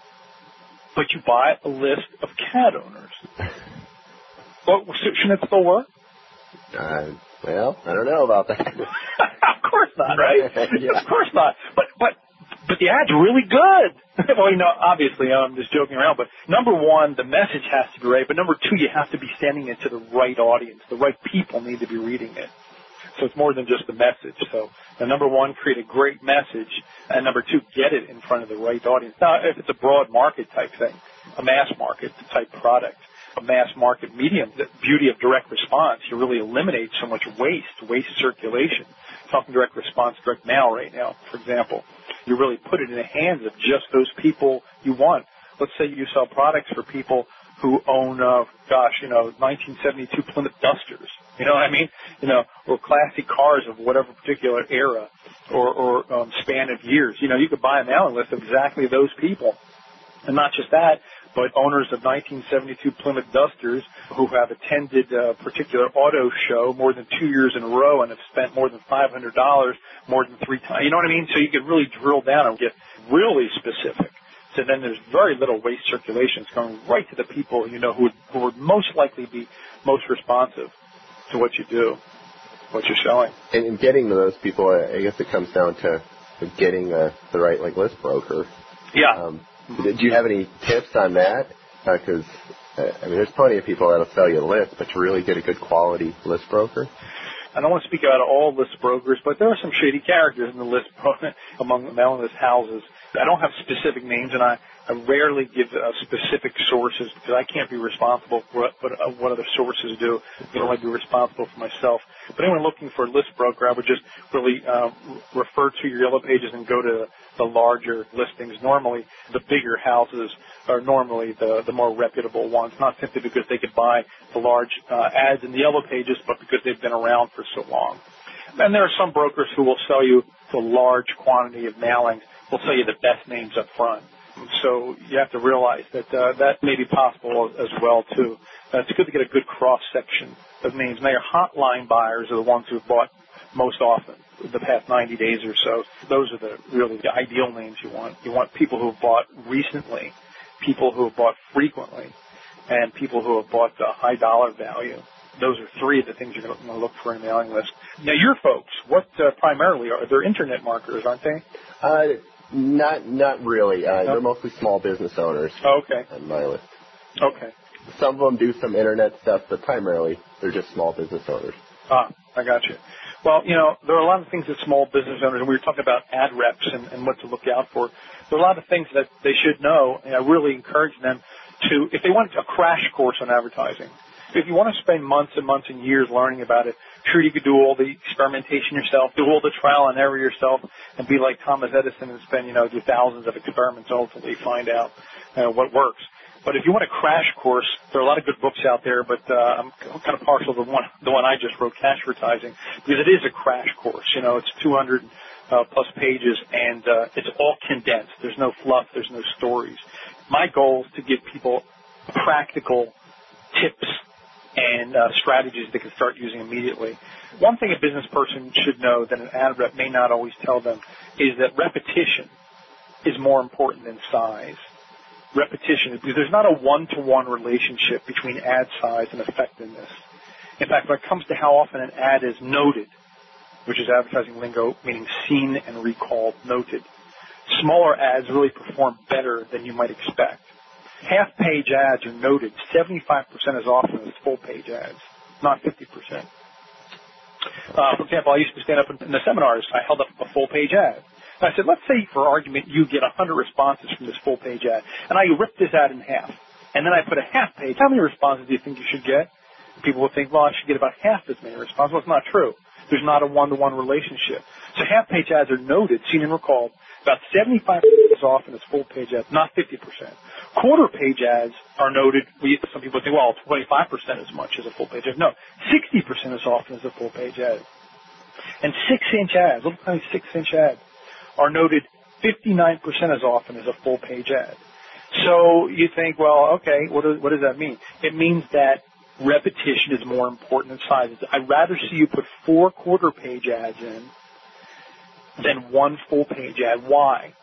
But you buy a list of cat owners. Well, shouldn't it still work? Uh, well, I don't know about that. Of course not, right? yeah. Of course not. But but but the ad's really good. Well, you know, obviously, I'm just joking around. But number one, the message has to be right. But number two, you have to be sending it to the right audience. The right people need to be reading it. So it's more than just the message. So, uh, number one, create a great message. And number two, get it in front of the right audience. Now, if it's a broad market type thing, a mass market type product, a mass market medium, the beauty of direct response, you really eliminate so much waste, waste circulation. Talking direct response, direct mail right now, for example. You really put it in the hands of just those people you want. Let's say you sell products for people who own, uh, gosh, you know, nineteen seventy-two Plymouth Dusters. You know what I mean? You know, or classic cars of whatever particular era or, or um, span of years. You know, you could buy a mailing list of exactly those people. And not just that, but owners of nineteen seventy-two Plymouth Dusters who have attended a particular auto show more than two years in a row and have spent more than five hundred dollars more than three times. You know what I mean? So you could really drill down and get really specific. So then there's very little waste circulation. It's going right to the people, you know, who would, who would most likely be most responsive to what you do, what you're selling. And in getting to those people, I guess it comes down to getting uh, the right, like, list broker. Yeah. Um, do you have any tips on that? Because, uh, I mean, there's plenty of people that'll sell you a list, but to really get a good quality list broker? I don't want to speak about all list brokers, but there are some shady characters in the list among the mailing list houses. I don't have specific names, and I, I rarely give uh, specific sources because I can't be responsible for what, what, uh, what other sources do. I can only be responsible for myself. But anyone looking for a list broker, I would just really uh, refer to your Yellow Pages and go to the larger listings. Normally, the bigger houses are normally the, the more reputable ones, not simply because they could buy the large uh, ads in the Yellow Pages, but because they've been around for so long. And there are some brokers who will sell you a large quantity of mailings. Will sell you the best names up front. So you have to realize that uh, that may be possible as well, too. Uh, it's good to get a good cross-section of names. Now, your hotline buyers are the ones who have bought most often, the past ninety days or so. Those are the really the ideal names you want. You want people who have bought recently, people who have bought frequently, and people who have bought the high dollar value. Those are three of the things you're going to look for in a mailing list. Now, your folks, what uh, primarily are they're internet marketers, aren't they? Uh, not not really. Uh, no? They're mostly small business owners. Oh, okay. On my list. Okay. Some of them do some internet stuff, but primarily they're just small business owners. Ah, I got you. Well, you know, there are a lot of things that small business owners, and we were talking about ad reps and, and what to look out for. There are a lot of things that they should know, and I really encourage them to, if they want a crash course on advertising, if you want to spend months and months and years learning about it, sure, you could do all the experimentation yourself, do all the trial and error yourself, and be like Thomas Edison and spend, you know, do thousands of experiments and ultimately find out uh, what works. But if you want a crash course, there are a lot of good books out there, but uh, I'm kind of partial to the one, the one I just wrote, Cash Advertising, because it is a crash course. You know, it's two hundred uh, plus pages, and uh, it's all condensed. There's no fluff. There's no stories. My goal is to give people practical tips and uh, strategies they can start using immediately. One thing a business person should know that an ad rep may not always tell them is that repetition is more important than size. Repetition, because there's not a one-to-one relationship between ad size and effectiveness. In fact, when it comes to how often an ad is noted, which is advertising lingo, meaning seen and recalled, noted, smaller ads really perform better than you might expect. Half-page ads are noted seventy-five percent as often as full-page ads, not fifty percent. Uh, for example, I used to stand up in the seminars. I held up a full-page ad. And I said, let's say, for argument, you get one hundred responses from this full-page ad, and I rip this ad in half, and then I put a half-page. How many responses do you think you should get? People will think, well, I should get about half as many responses. Well, it's not true. There's not a one-to-one relationship. So half-page ads are noted, seen and recalled, about seventy-five percent as often as full-page ads, not fifty percent. Quarter-page ads are noted. We, some people think, well, twenty-five percent as much as a full-page ad. No, sixty percent as often as a full-page ad. And six-inch ads, little tiny six-inch ads, are noted fifty-nine percent as often as a full-page ad. So you think, well, okay, what does, what does that mean? It means that repetition is more important than size. I'd rather see you put four quarter-page ads in than one full-page ad. Why?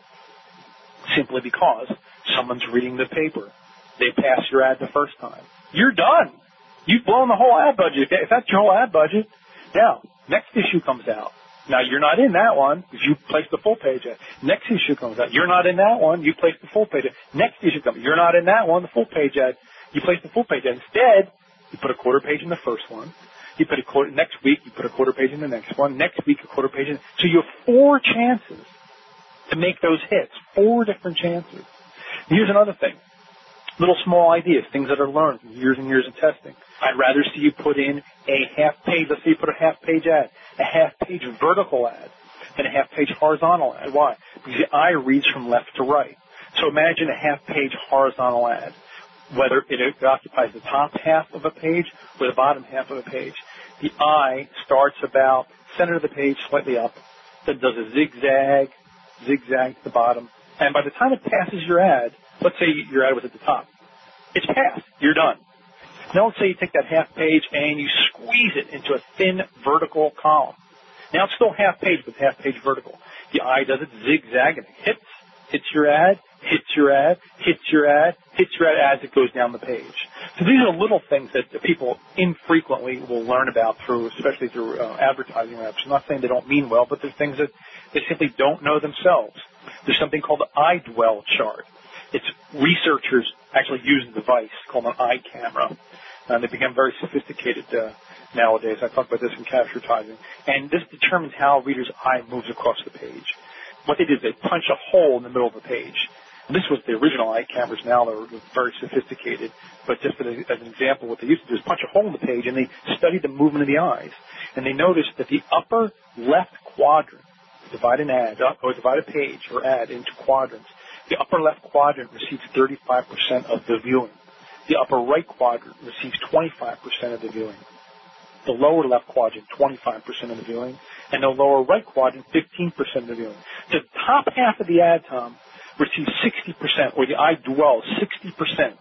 Simply because someone's reading the paper. They pass your ad the first time. You're done. You've blown the whole ad budget. If that's your whole ad budget, now, next issue comes out. Now, you're not in that one because you placed the full-page ad. Next issue comes out. You're not in that one. You placed the full-page ad. Next issue comes out. You're not in that one, the full-page ad. You placed the full-page ad. Instead, you put a quarter page in the first one. You put a quarter, next week, you put a quarter page in the next one. Next week, a quarter page in. So you have four chances to make those hits. Four different chances. And here's another thing. Little small ideas, things that are learned from years and years of testing. I'd rather see you put in a half page, let's say you put a half page ad, a half page vertical ad, than a half page horizontal ad. Why? Because the eye reads from left to right. So imagine a half page horizontal ad, whether it occupies the top half of a page or the bottom half of a page. The eye starts about center of the page, slightly up, then does a zigzag, zigzag to the bottom, and by the time it passes your ad, let's say your ad was at the top, it's passed. You're done. Now let's say you take that half page and you squeeze it into a thin vertical column. Now it's still half page, but half page vertical. The eye does it zigzag and it hits, hits your ad, hits your ad, hits your ad, hits your ad as it goes down the page. So these are little things that people infrequently will learn about through, especially through uh, advertising reps. I'm not saying they don't mean well, but there's things that they simply don't know themselves. There's something called the eye dwell chart. It's researchers actually use a device called an eye camera. And they become very sophisticated uh, nowadays. I talk about this in Cash Advertising. And this determines how a reader's eye moves across the page. What they do is they punch a hole in the middle of the page. And this was the original eye cameras. Now they're very sophisticated. But just as an example, what they used to do is punch a hole in the page, and they studied the movement of the eyes. And they noticed that the upper left quadrant, divide an ad, or divide a page or ad into quadrants, the upper left quadrant receives thirty-five percent of the viewing. The upper right quadrant receives twenty-five percent of the viewing. The lower left quadrant, twenty-five percent of the viewing. And the lower right quadrant, fifteen percent of the viewing. The top half of the ad, Tom, receives sixty percent, or the eye dwells sixty percent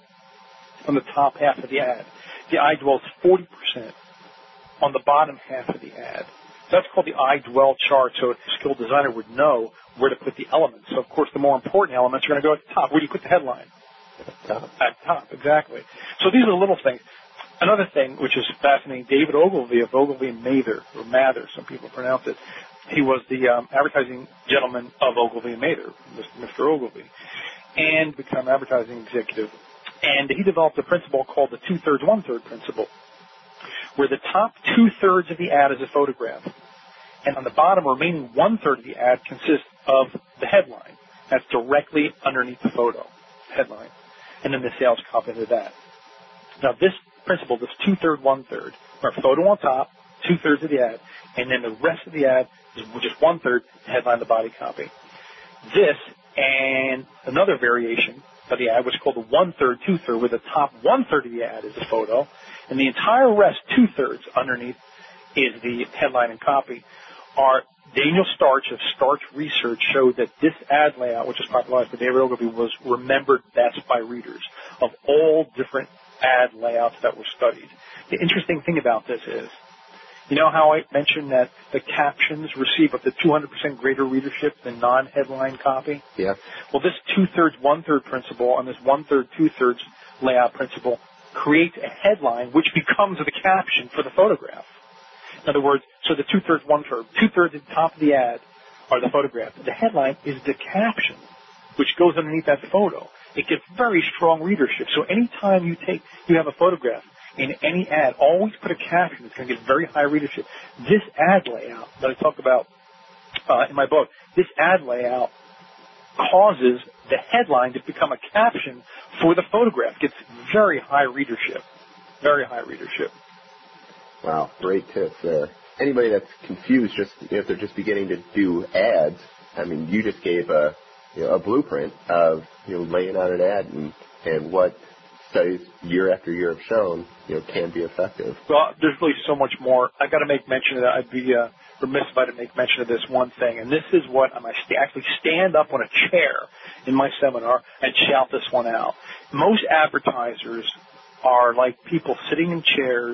on the top half of the ad. The eye dwells forty percent on the bottom half of the ad. That's called the I-dwell chart, so a skilled designer would know where to put the elements. So, of course, the more important elements are going to go at the top. Where do you put the headline? At the top. At the top, exactly. So these are the little things. Another thing, which is fascinating, David Ogilvy of Ogilvy and Mather, or Mather, some people pronounce it, he was the um, advertising gentleman of Ogilvy and Mather, Mister Ogilvy, and became an advertising executive. And he developed a principle called the two-thirds, one-third principle, where the top two-thirds of the ad is a photograph, and on the bottom, remaining one-third of the ad consists of the headline. That's directly underneath the photo, headline, and then the sales copy to that. Now, this principle, this two-third, one-third, our photo on top, two-thirds of the ad, and then the rest of the ad is just one-third, the headline, the body copy. This and another variation of the ad, which is called the one-third, two-third, where the top one-third of the ad is a photo, and the entire rest, two-thirds underneath, is the headline and copy, are Daniel Starch of Starch Research showed that this ad layout, which was popularized by David Ogilvy, was remembered best by readers of all different ad layouts that were studied. The interesting thing about this is, you know how I mentioned that the captions receive up to two hundred percent greater readership than non-headline copy? Yeah. Well, this two-thirds, one-third principle and this one-third, two-thirds layout principle creates a headline which becomes the caption for the photograph. In other words, so the two-thirds, one-third, two-thirds at the top of the ad are the photograph. The headline is the caption, which goes underneath that photo. It gets very strong readership. So anytime you take, you have a photograph in any ad, always put a caption. It's going to get very high readership. This ad layout that I talk about uh, in my book, this ad layout causes the headline to become a caption for the photograph. It gets very high readership. Very high readership. Wow, great tips there. Anybody that's confused, just you know, if they're just beginning to do ads, I mean, you just gave a you know, a blueprint of you know laying out an ad and and what studies year after year have shown you know can be effective. Well, there's really so much more. I got to make mention of that. I'd be uh, remiss if I didn't make mention of this one thing, and this is what I'm, I st- actually stand up on a chair in my seminar and shout this one out. Most advertisers are like people sitting in chairs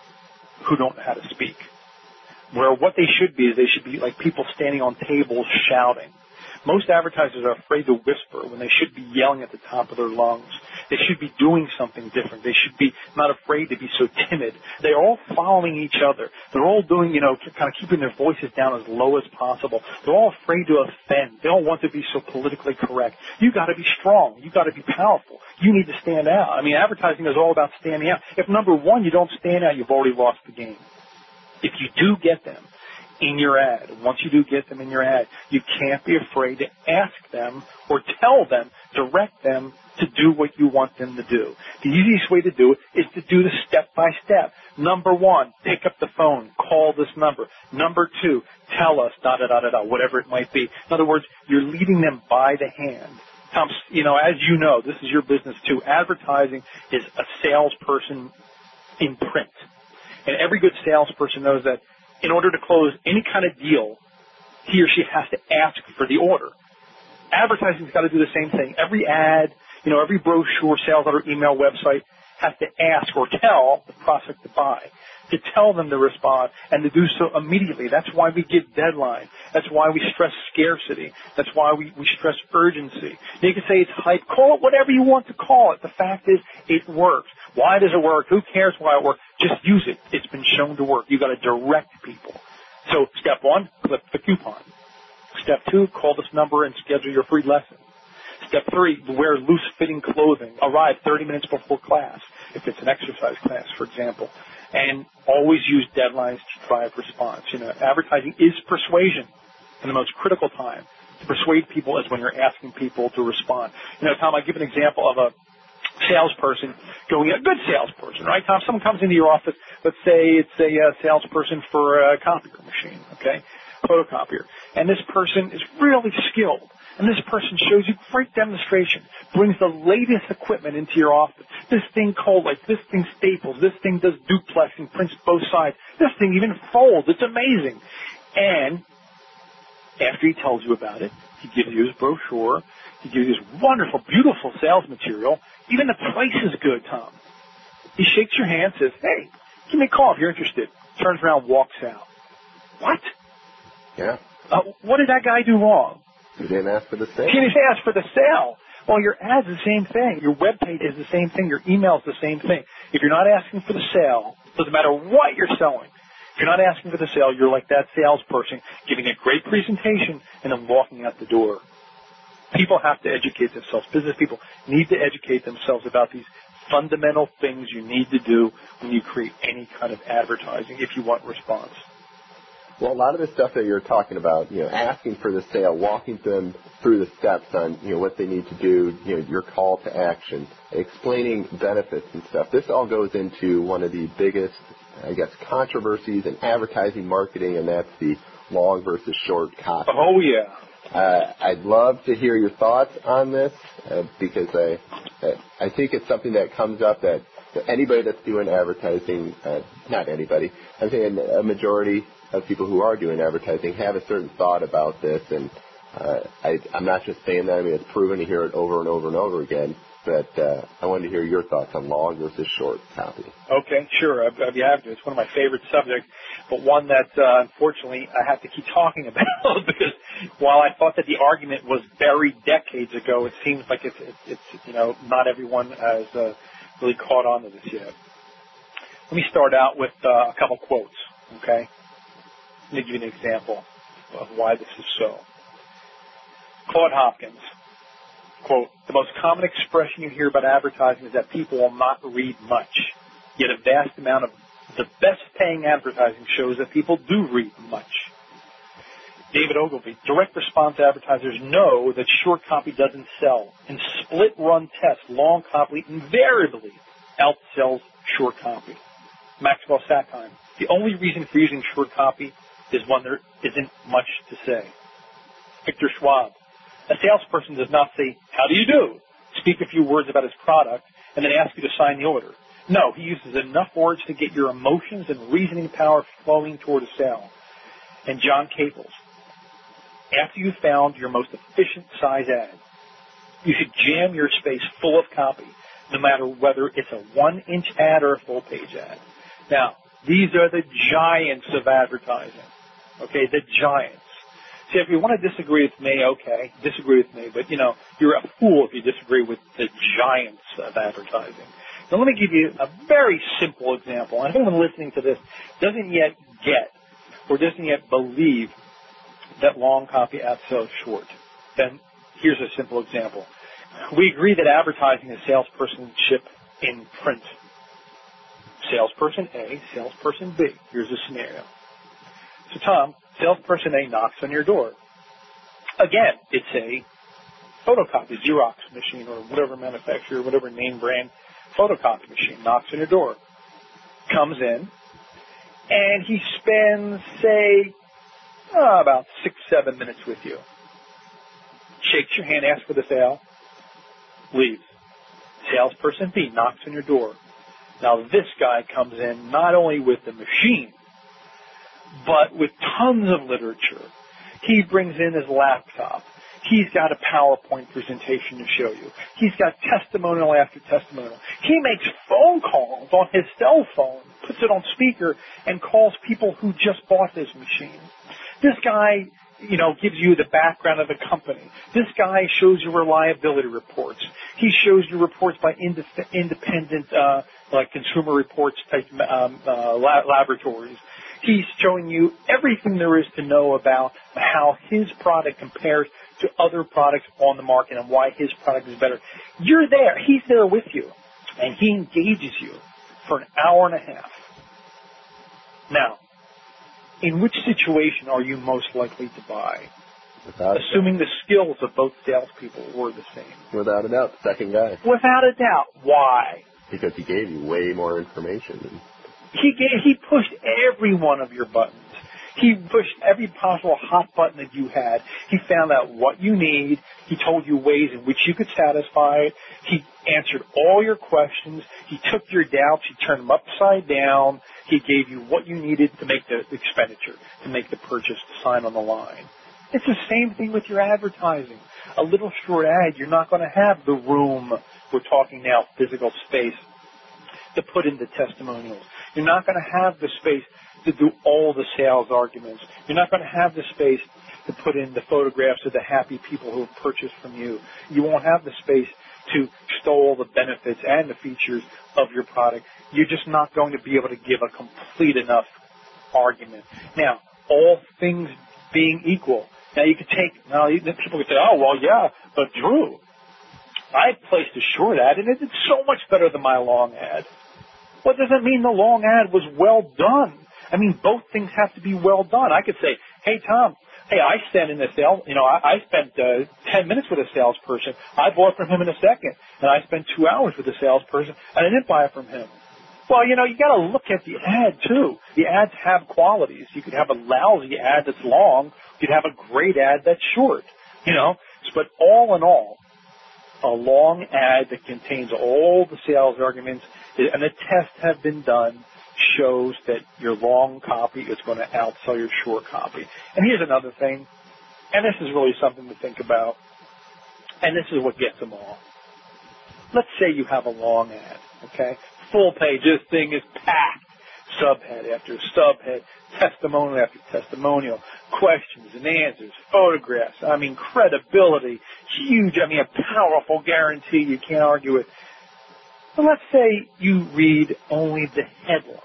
who don't know how to speak. Where what they should be is they should be like people standing on tables shouting. Most advertisers are afraid to whisper when they should be yelling at the top of their lungs. They should be doing something different. They should be not afraid to be so timid. They're all following each other. They're all doing, you know, kind of keeping their voices down as low as possible. They're all afraid to offend. They don't want to be so politically correct. You got to be strong. You got to be powerful. You need to stand out. I mean, advertising is all about standing out. If number one, you don't stand out, you've already lost the game. If you do get them in your ad, once you do get them in your ad, you can't be afraid to ask them or tell them, direct them to do what you want them to do. The easiest way to do it is to do the step by step. Number one, pick up the phone, call this number. Number two, tell us, da da da da da, whatever it might be. In other words, you're leading them by the hand. Tom, you know, as you know, this is your business too. Advertising is a salesperson in print. And every good salesperson knows that in order to close any kind of deal, he or she has to ask for the order. Advertising's got to do the same thing. Every ad, you know, every brochure, sales letter, email, website has to ask or tell the prospect to buy, to tell them to respond, and to do so immediately. That's why we give deadline. That's why we stress scarcity. That's why we, we stress urgency. You can say it's hype. Call it whatever you want to call it. The fact is, it works. Why does it work? Who cares why it works? Just use it. It's been shown to work. You've got to direct people. So step one, click the coupon. Step two, call this number and schedule your free lesson. Step three, wear loose-fitting clothing. Arrive thirty minutes before class, if it's an exercise class, for example. And always use deadlines to drive response. You know, advertising is persuasion in the most critical time. To persuade people is when you're asking people to respond. You know, Tom, I give an example of a salesperson going, a good salesperson, right, Tom? Someone comes into your office, let's say it's a uh, salesperson for a copier machine, okay, photocopier. And this person is really skilled. And this person shows you great demonstration, brings the latest equipment into your office. This thing collates, this thing staples, this thing does duplexing, prints both sides. This thing even folds. It's amazing. And after he tells you about it, he gives you his brochure. He gives you this wonderful, beautiful sales material. Even the price is good, Tom. He shakes your hand, says, hey, give me a call if you're interested. Turns around, walks out. what? Yeah. Uh, what did that guy do wrong? You didn't ask for the sale. He didn't ask for the sale. Well, your ad's the same thing. Your web page is the same thing. Your email is the same thing. If you're not asking for the sale, doesn't matter what you're selling. If you're not asking for the sale, you're like that salesperson giving a great presentation and then walking out the door. People have to educate themselves. Business people need to educate themselves about these fundamental things you need to do when you create any kind of advertising if you want response. Well, a lot of the stuff that you're talking about, you know, asking for the sale, walking them through the steps on, you know, what they need to do, you know, your call to action, explaining benefits and stuff. This all goes into one of the biggest, I guess, controversies in advertising marketing, and that's the long versus short copy. Oh, yeah. Uh, I'd love to hear your thoughts on this uh, because I, I think it's something that comes up that anybody that's doing advertising, uh, not anybody, I'm saying a majority of people who are doing advertising have a certain thought about this, and uh, I, I'm not just saying that. I mean, it's proven to hear it over and over and over again, but uh, I wanted to hear your thoughts on long versus short copy. Okay, sure. I'd, I'd be happy to. It's one of my favorite subjects, but one that, uh, unfortunately, I have to keep talking about because while I thought that the argument was buried decades ago, it seems like it's, it's, it's you know, not everyone has uh, really caught on to this yet. Let me start out with uh, a couple quotes, okay? Let me give you an example of why this is so. Claude Hopkins, quote, "The most common expression you hear about advertising is that people will not read much. Yet a vast amount of the best paying advertising shows that people do read much." David Ogilvy, "Direct response advertisers know that short copy doesn't sell. In split run tests, long copy invariably outsells short copy." Maxwell Sackheim, "The only reason for using short copy is when there isn't much to say." Victor Schwab, "A salesperson does not say, 'How do you do?' speak a few words about his product, and then ask you to sign the order. No, he uses enough words to get your emotions and reasoning power flowing toward a sale." And John Caples, "After you've found your most efficient size ad, you should jam your space full of copy, no matter whether it's a one-inch ad or a full-page ad." Now, these are the giants of advertising. Okay, the giants. See, if you want to disagree with me, okay, disagree with me, but, you know, you're a fool if you disagree with the giants of advertising. Now, let me give you a very simple example. And if anyone listening to this doesn't yet get or doesn't yet believe that long copy outsells short, then here's a simple example. We agree that advertising is salespersonship in print. Salesperson A, salesperson B. Here's the scenario. So, Tom, salesperson A knocks on your door. Again, it's a photocopy, Xerox machine, or whatever manufacturer, whatever name brand photocopy machine knocks on your door. Comes in, and he spends, say, oh, about six, seven minutes with you. Shakes your hand, asks for the sale, leaves. Salesperson B knocks on your door. Now, this guy comes in not only with the machine, but with tons of literature. He brings in his laptop. He's got a PowerPoint presentation to show you. He's got testimonial after testimonial. He makes phone calls on his cell phone, puts it on speaker, and calls people who just bought this machine. This guy, you know, gives you the background of the company. This guy shows you reliability reports. He shows you reports by indif- independent, uh, like Consumer Reports type um, uh, la- laboratories. He's showing you everything there is to know about how his product compares to other products on the market and why his product is better. You're there. He's there with you. And he engages you for an hour and a half. Now, in which situation are you most likely to buy? Without Assuming the skills of both salespeople were the same. Without a doubt, second guy. Without a doubt. Why? Because he gave you way more information. He gave, he pushed every one of your buttons. He pushed every possible hot button that you had. He found out what you need. He told you ways in which you could satisfy it. He answered all your questions. He took your doubts. He turned them upside down. He gave you what you needed to make the expenditure, to make the purchase, to sign on the line. It's the same thing with your advertising. A little short ad, you're not going to have the room, we're talking now physical space, to put in the testimonials. You're not going to have the space to do all the sales arguments. You're not going to have the space to put in the photographs of the happy people who have purchased from you. You won't have the space to show all the benefits and the features of your product. You're just not going to be able to give a complete enough argument. Now, all things being equal, now you could take, now people could say, oh, well, yeah, but Drew, I placed a short ad and it did so much better than my long ad. Well, it doesn't mean the long ad was well done. I mean, both things have to be well done. I could say, hey, Tom, hey, I sent in a sale, you know, I, I spent uh, ten minutes with a salesperson. I bought from him in a second, and I spent two hours with a salesperson, and I didn't buy it from him. Well, you know, you got to look at the ad, too. The ads have qualities. You could have a lousy ad that's long. You could have a great ad that's short, you know. But all in all, a long ad that contains all the sales arguments, and the tests have been done, shows that your long copy is going to outsell your short copy. And here's another thing, and this is really something to think about, and this is what gets them all. Let's say you have a long ad, okay? Full page, this thing is packed. Subhead after subhead, testimonial after testimonial, questions and answers, photographs, I mean, credibility, huge, I mean, a powerful guarantee you can't argue with. Well, let's say you read only the headline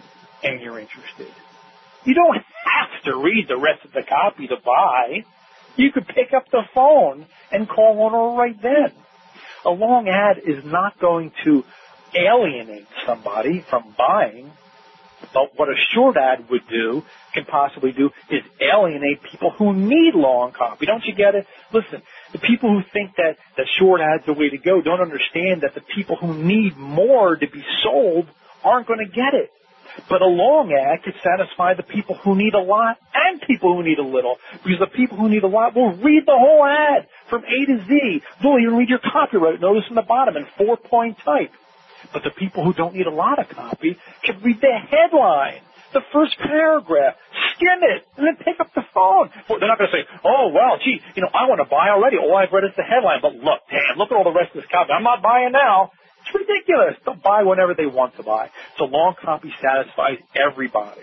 and you're interested. You don't have to read the rest of the copy to buy. You could pick up the phone and call on her right then. A long ad is not going to alienate somebody from buying, but what a short ad would do, can possibly do, is alienate people who need long copy. Don't you get it? Listen, the people who think that the short ad's the way to go don't understand that the people who need more to be sold aren't going to get it. But a long ad could satisfy the people who need a lot and people who need a little. Because the people who need a lot will read the whole ad from A to Z. They'll even read your copyright notice in the bottom in four-point type. But the people who don't need a lot of copy can read the headline, the first paragraph, skim it, and then pick up the phone. Well, they're not going to say, oh, well, gee, you know, I want to buy already. All I've read is the headline. But look, damn, look at all the rest of this copy. I'm not buying now. It's ridiculous. They'll buy whenever they want to buy. So long copy satisfies everybody.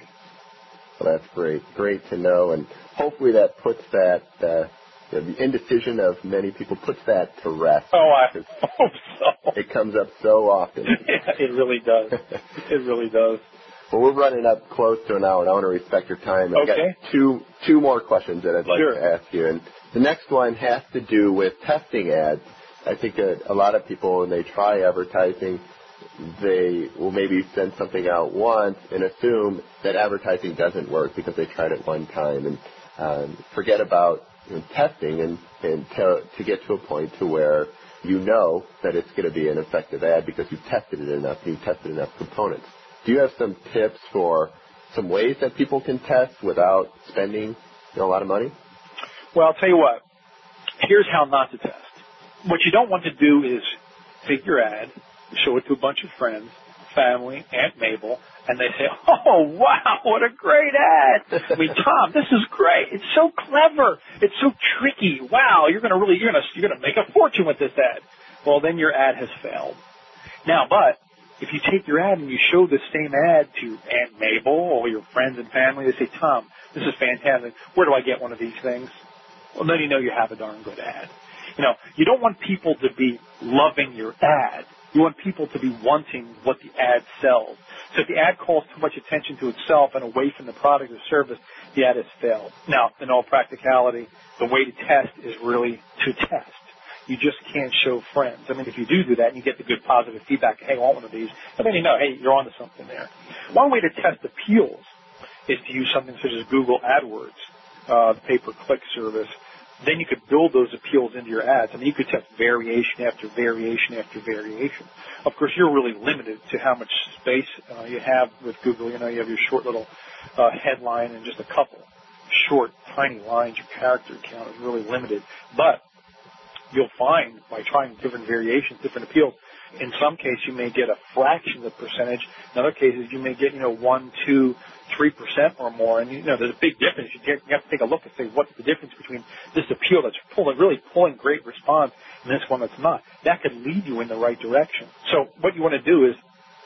Well, that's great. Great to know. And hopefully that puts that, uh, you know, the indecision of many people puts that to rest. Oh, I hope so. It comes up so often. Yeah, it really does. It really does. Well, we're running up close to an hour, and I want to respect your time. I've okay. got two, two more questions that I'd like sure. to ask you. And the next one has to do with testing ads. I think a, a lot of people, when they try advertising, they will maybe send something out once and assume that advertising doesn't work because they tried it one time, and um, forget about you know, testing and, and to, to get to a point to where you know that it's going to be an effective ad because you've tested it enough and you've tested enough components. Do you have some tips for some ways that people can test without spending you know, a lot of money? Well, I'll tell you what. Here's how not to test. What you don't want to do is take your ad, show it to a bunch of friends, family, Aunt Mabel, and they say, oh, wow, what a great ad. I mean, Tom, this is great. It's so clever. It's so tricky. Wow, you're going to really, you're going to, you're going to make a fortune with this ad. Well, then your ad has failed. Now, but if you take your ad and you show the same ad to Aunt Mabel or your friends and family, they say, Tom, this is fantastic. Where do I get one of these things? Well, then you know you have a darn good ad. You know, you don't want people to be loving your ad. You want people to be wanting what the ad sells. So if the ad calls too much attention to itself and away from the product or service, the ad has failed. Now, in all practicality, the way to test is really to test. You just can't show friends. I mean, if you do do that and you get the good positive feedback, hey, I want one of these, and then you know, hey, you're onto something there. One way to test appeals is to use something such as Google AdWords, uh, the pay-per-click service. Then you could build those appeals into your ads. I mean, you could test variation after variation after variation. Of course, you're really limited to how much space uh, you have with Google. You know, you have your short little uh, headline and just a couple short, tiny lines. Your character count is really limited. But you'll find by trying different variations, different appeals, in some cases you may get a fraction of the percentage. In other cases, you may get, you know, one, two, three percent or more. And, you know, there's a big difference. You, get, you have to take a look and say, what's the difference between this appeal that's pulling, really pulling great response and this one that's not. That could lead you in the right direction. So what you want to do is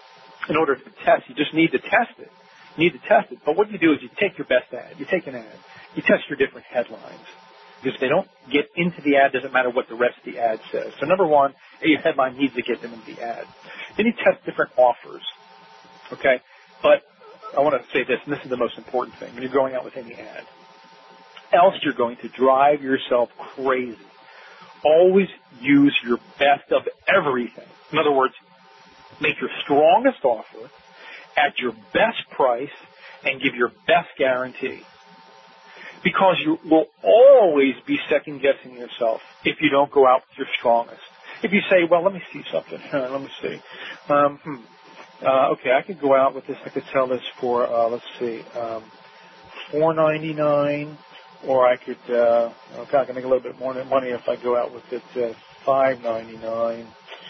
in order to test, you just need to test it. You need to test it. But what you do is you take your best ad. You take an ad. You test your different headlines. Because if they don't get into the ad, it doesn't matter what the rest of the ad says. So number one, your headline needs to get them into the ad. Then you test different offers. Okay? But I want to say this, and this is the most important thing when you're going out with any ad. Else you're going to drive yourself crazy. Always use your best of everything. In other words, make your strongest offer at your best price and give your best guarantee. Because you will always be second-guessing yourself if you don't go out with your strongest. If you say, well, let me see something. Uh, let me see. Um, hmm. uh, okay, I could go out with this. I could sell this for, uh, let's see, um, four ninety-nine, or I could, uh, okay, I can make a little bit more money if I go out with it at five ninety-nine.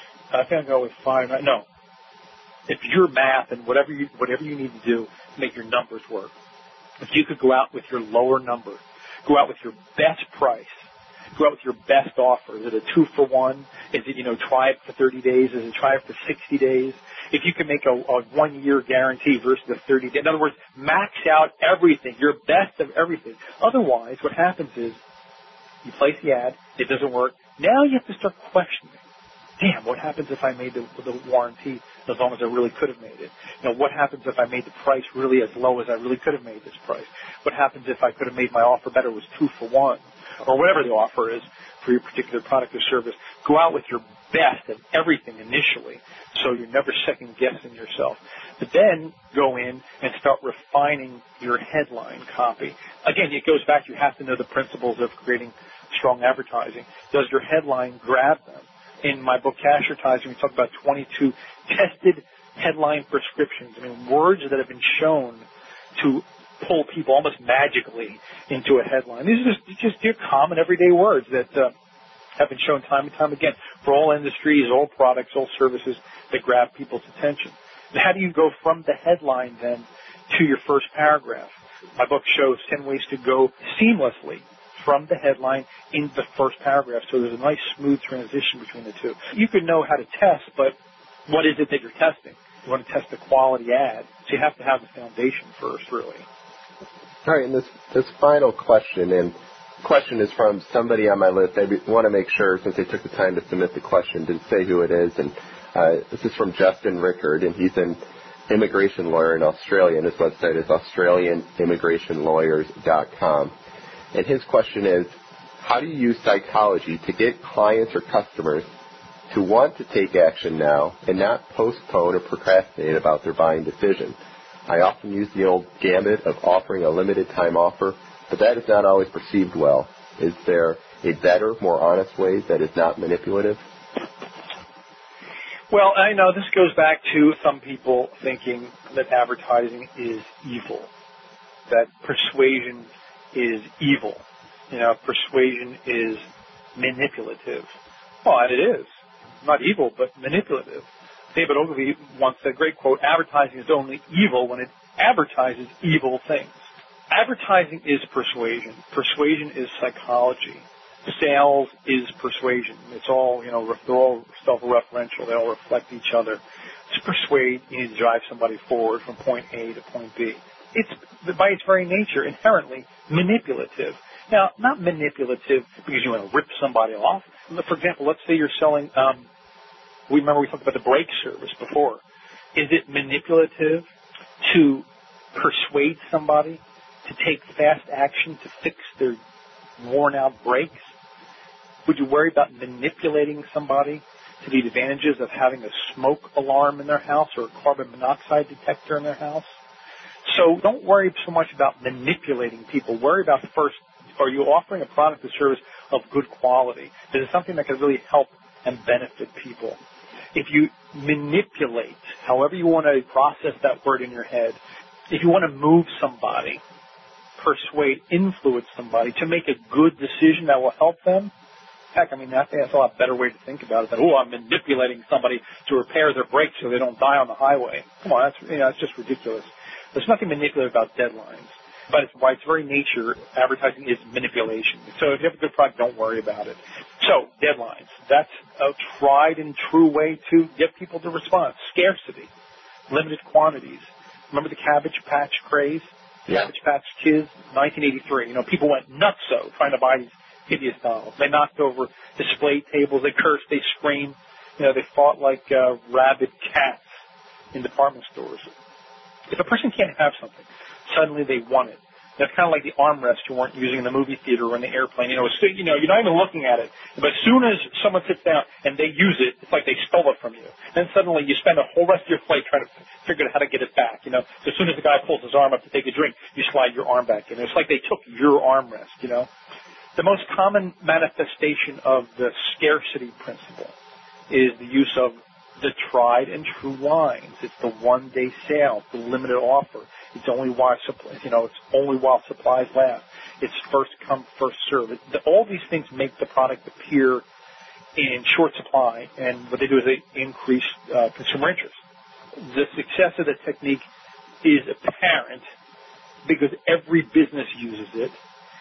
I think I'll go with five ninety-nine. No. If your math and whatever you, whatever you need to do to make your numbers work, if you could go out with your lower number, go out with your best price, go out with your best offer. Is it a two for one? Is it, you know, try it for thirty days? Is it try it for sixty days? If you can make a, a one-year guarantee versus a thirty day. In other words, max out everything, your best of everything. Otherwise, what happens is you place the ad, it doesn't work. Now you have to start questioning. Damn, what happens if I made the, the warranty as long as I really could have made it? You know, what happens if I made the price really as low as I really could have made this price? What happens if I could have made my offer better, was two for one? Or whatever the offer is for your particular product or service. Go out with your best at everything initially, so you're never second-guessing yourself. But then go in and start refining your headline copy. Again, it goes back, you have to know the principles of creating strong advertising. Does your headline grab them? In my book, Cashvertising, we talk about twenty-two tested headline prescriptions. I mean, words that have been shown to pull people almost magically into a headline. These are just, just your common everyday words that uh, have been shown time and time again for all industries, all products, all services that grab people's attention. And how do you go from the headline then to your first paragraph? My book shows ten ways to go seamlessly from the headline into the first paragraph. So there's a nice smooth transition between the two. You can know how to test, but what is it that you're testing? You want to test the quality ad. So you have to have the foundation first, really. All right, and this, this final question, and the question is from somebody on my list. I want to make sure, since they took the time to submit the question, to say who it is. And uh, this is from Justin Rickard, and he's an immigration lawyer in Australia, and his website is australian immigration lawyers dot com. And his question is, how do you use psychology to get clients or customers to want to take action now and not postpone or procrastinate about their buying decision? I often use the old gambit of offering a limited time offer, but that is not always perceived well. Is there a better, more honest way that is not manipulative? Well, I know this goes back to some people thinking that advertising is evil, that persuasion is evil. You know, persuasion is manipulative. Well, and it is. Not evil, but manipulative. David Ogilvy once said, great quote, advertising is only evil when it advertises evil things. Advertising is persuasion. Persuasion is psychology. Sales is persuasion. It's all, you know, they're all self-referential. They all reflect each other. To persuade, you need to drive somebody forward from point A to point B. It's, by its very nature, inherently manipulative. Now, not manipulative because you want to rip somebody off. For example, let's say you're selling, um, we remember we talked about the brake service before. Is it manipulative to persuade somebody to take fast action to fix their worn-out brakes? Would you worry about manipulating somebody to the advantages of having a smoke alarm in their house or a carbon monoxide detector in their house? So don't worry so much about manipulating people. Worry about first, are you offering a product or service of good quality? Is it something that can really help and benefit people? If you manipulate, however you want to process that word in your head, if you want to move somebody, persuade, influence somebody to make a good decision that will help them, heck, I mean, I think that's a lot better way to think about it than, oh, I'm manipulating somebody to repair their brakes so they don't die on the highway. Come on, that's, you know, that's just ridiculous. There's nothing manipulative about deadlines. But it's, by its very nature, advertising is manipulation. So if you have a good product, don't worry about it. So, deadlines. That's a tried and true way to get people to respond. Scarcity. limited quantities. Remember the Cabbage Patch craze? Yeah. Cabbage Patch Kids, nineteen eighty-three. You know, people went nutso trying to buy these hideous dolls. They knocked over display tables. They cursed. They screamed. You know, they fought like uh, rabid cats in department stores. If a person can't have something, suddenly they want it. That's kind of like the armrest you weren't using in the movie theater or in the airplane. You know, it's, you know, you're not even looking at it. But as soon as someone sits down and they use it, it's like they stole it from you. Then suddenly you spend the whole rest of your flight trying to figure out how to get it back. You know, so as soon as the guy pulls his arm up to take a drink, you slide your arm back in. It's like they took your armrest, you know. The most common manifestation of the scarcity principle is the use of the tried and true lines. It's the one-day sale, the limited offer. It's only while supplies, you know, it's only while supplies last. It's first come, first serve. It, the, all these things make the product appear in short supply, and what they do is they increase uh, consumer interest. The success of the technique is apparent because every business uses it,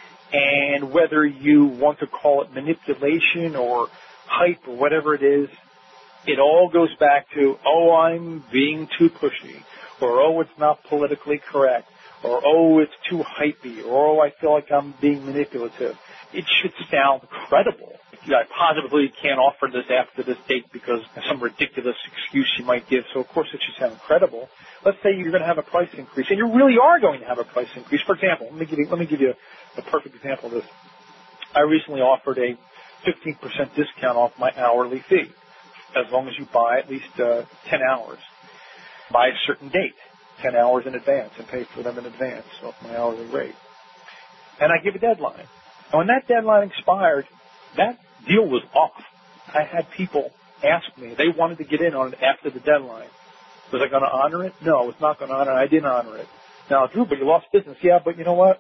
and whether you want to call it manipulation or hype or whatever it is, it all goes back to, oh, I'm being too pushy, or oh, it's not politically correct, or oh, it's too hypey, or oh, I feel like I'm being manipulative. It should sound credible. I positively can't offer this after this date because of some ridiculous excuse you might give, so of course it should sound credible. Let's say you're going to have a price increase, and you really are going to have a price increase. For example, let me give you, let me give you a, a perfect example of this. I recently offered a fifteen percent discount off my hourly fee, as long as you buy at least uh, ten hours by a certain date, ten hours in advance, and pay for them in advance off my hourly rate. And I give a deadline. And when that deadline expired, that deal was off. I had people ask me, they wanted to get in on it after the deadline. Was I going to honor it? No, I was not going to honor it. I didn't honor it. Now, Drew, but you lost business. Yeah, but you know what?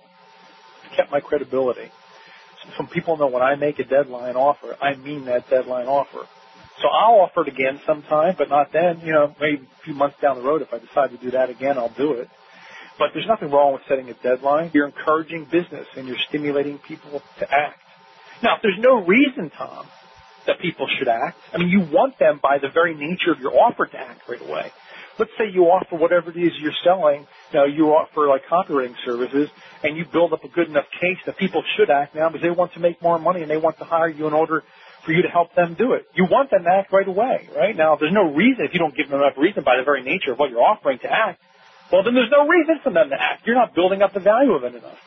I kept my credibility. So some people know when I make a deadline offer, I mean that deadline offer. So I'll offer it again sometime, but not then. You know, maybe a few months down the road, if I decide to do that again, I'll do it. But there's nothing wrong with setting a deadline. You're encouraging business, and you're stimulating people to act. Now, if there's no reason, Tom, that people should act, I mean, you want them by the very nature of your offer to act right away. Let's say you offer whatever it is you're selling. You know, you offer like copywriting services, and you build up a good enough case that people should act now because they want to make more money and they want to hire you in order for you to help them do it. You want them to act right away, right? Now, if there's no reason, if you don't give them enough reason by the very nature of what you're offering to act, well, then there's no reason for them to act. You're not building up the value of it enough.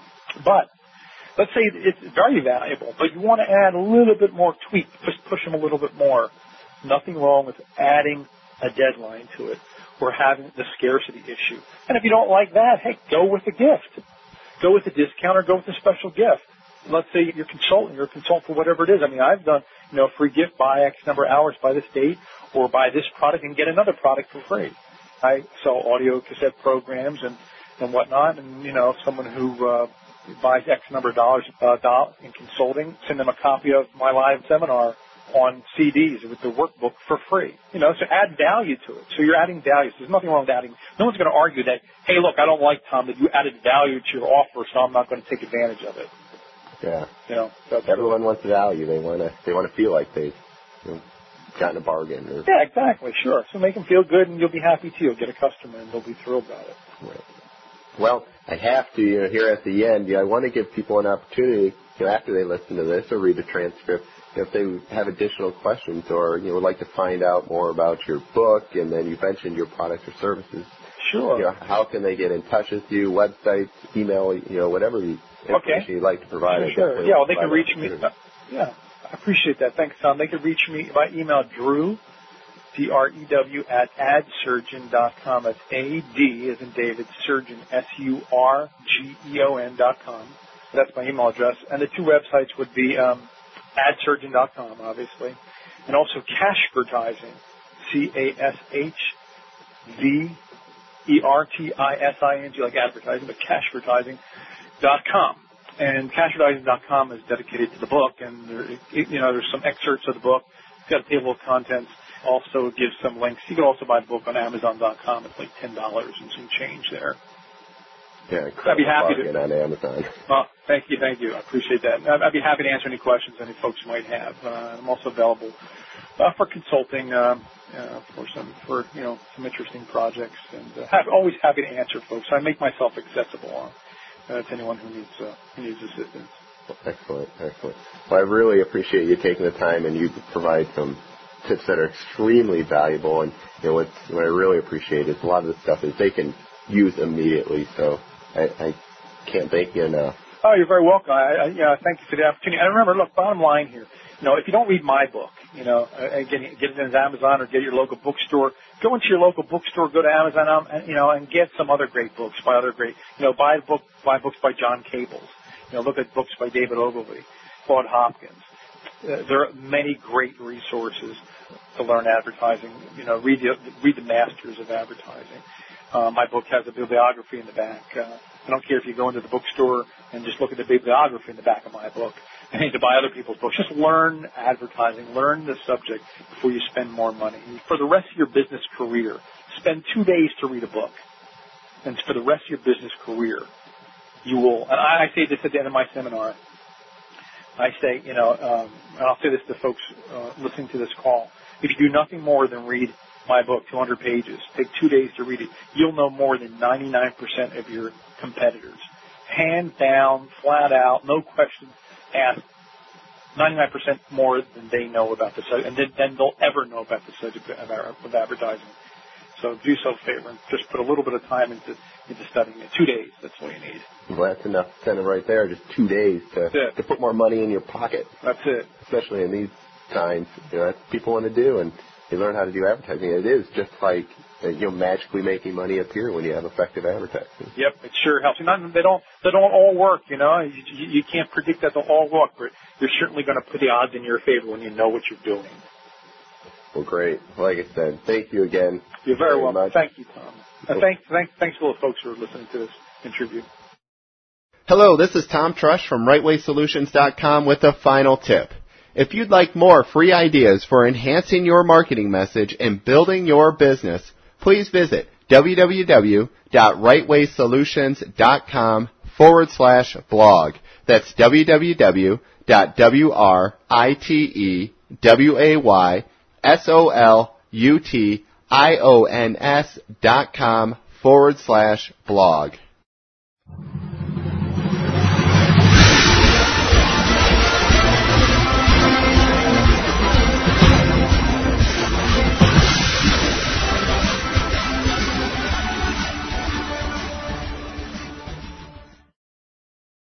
But let's say it's very valuable, but you want to add a little bit more tweak, just push them a little bit more. Nothing wrong with adding a deadline to it or having the scarcity issue. And if you don't like that, hey, go with a gift. Go with a discount or go with a special gift. Let's say you're consulting, you're a consultant for whatever it is. I mean, I've done, you know, free gift, buy X number of hours by this date, or buy this product and get another product for free. I sell audio cassette programs and, and whatnot, and, you know, someone who uh, buys X number of dollars uh, in consulting, send them a copy of my live seminar on C Ds with the workbook for free. You know, so add value to it. So you're adding value. So there's nothing wrong with adding. No one's going to argue that, hey, look, I don't like, Tom, that you added value to your offer, so I'm not going to take advantage of it. Yeah. You know, so everyone wants value. They want to. They want to feel like they've you know, gotten a bargain. Or... Yeah, exactly. Sure. So make them feel good, and you'll be happy too. You'll get a customer, and they'll be thrilled about it. Right. Well, I have to. You know, here at the end, you know, I want to give people an opportunity. You know, after they listen to this or read the transcript, you know, if they have additional questions or you know would like to find out more about your book, and then you mentioned your products or services. Sure. You know, how can they get in touch with you? Websites, email, you know, whatever you. Information okay. you'd like to provide. Sure, sure. Yeah, well, they can reach me. Uh, yeah, I appreciate that. Thanks, Tom. They can reach me by email, Drew, D R E W, at adsurgeon dot com. That's A D as in David, Surgeon, S U R G E O N dot com. That's my email address. And the two websites would be um, adsurgeon dot com, obviously, and also Cashvertising, C A S H V E R T I S I N G, like advertising, but Cashvertising. Dot com. And Cashvertising dot com is dedicated to the book, and there, it, you know there's some excerpts of the book. It's got a table of contents. Also gives some links. You can also buy the book on Amazon dot com. It's like ten dollars and some change there. Yeah, I'd be happy to. on Amazon. Well, thank you, thank you. I appreciate that. I'd, I'd be happy to answer any questions any folks might have. Uh, I'm also available uh, for consulting uh, uh, for some for you know some interesting projects, and uh, have, always happy to answer folks. I make myself accessible uh, to anyone who needs uh, who needs assistance. Excellent, excellent. Well, I really appreciate you taking the time, and you provide some tips that are extremely valuable. And you know, what's, what I really appreciate is a lot of the stuff is they can use immediately. So I, I can't thank you enough. Oh, you're very welcome. I, I, yeah, thank you for the opportunity. And remember, look, bottom line here, you know, if you don't read my book, you know, again, get it in Amazon or get it at your local bookstore. Go into your local bookstore, go to Amazon, um, and, you know, and get some other great books by other great, you know, buy a book, buy books by John Cables. You know, look at books by David Ogilvy, Claude Hopkins. Uh, there are many great resources to learn advertising. You know, read the read the masters of advertising. Uh, my book has a bibliography in the back. Uh, I don't care if you go into the bookstore and just look at the bibliography in the back of my book. You need to buy other people's books. Just learn advertising, learn the subject before you spend more money. And for the rest of your business career, spend two days to read a book. And for the rest of your business career, you will, and I say this at the end of my seminar, I say, you know, um, and I'll say this to folks uh, listening to this call, if you do nothing more than read my book, two hundred pages, take two days to read it, you'll know more than ninety-nine percent of your competitors. Hands down, flat out, no questions asked, ninety-nine percent more than they know about the subject, and then they'll ever know about the subject of advertising. So do yourself a favor and just put a little bit of time into into studying it. Two days, that's all you need. Well, that's enough kind of right there, just two days to, to put more money in your pocket. That's it. Especially in these times, you know, that's what people want to do, and they learn how to do advertising. It is just like, you know, magically making money appear when you have effective advertising. Yep, it sure helps. Not, they don't they don't all work, you know. You, you, you can't predict that they'll all work, but you're certainly going to put the odds in your favor when you know what you're doing. Well, great. Like I said, thank you again. You're very, very welcome. Much. Thank you, Tom. And thanks, thanks, thanks to all the folks who are listening to this interview. Hello, this is Tom Trush from right way solutions dot com with a final tip. If you'd like more free ideas for enhancing your marketing message and building your business, please visit w w w dot right way solutions dot com forward slash blog. That's w w w dot w-r-i-t-e-w-a-y-s-o-l-u-t-i-o-n-s dot com forward slash blog.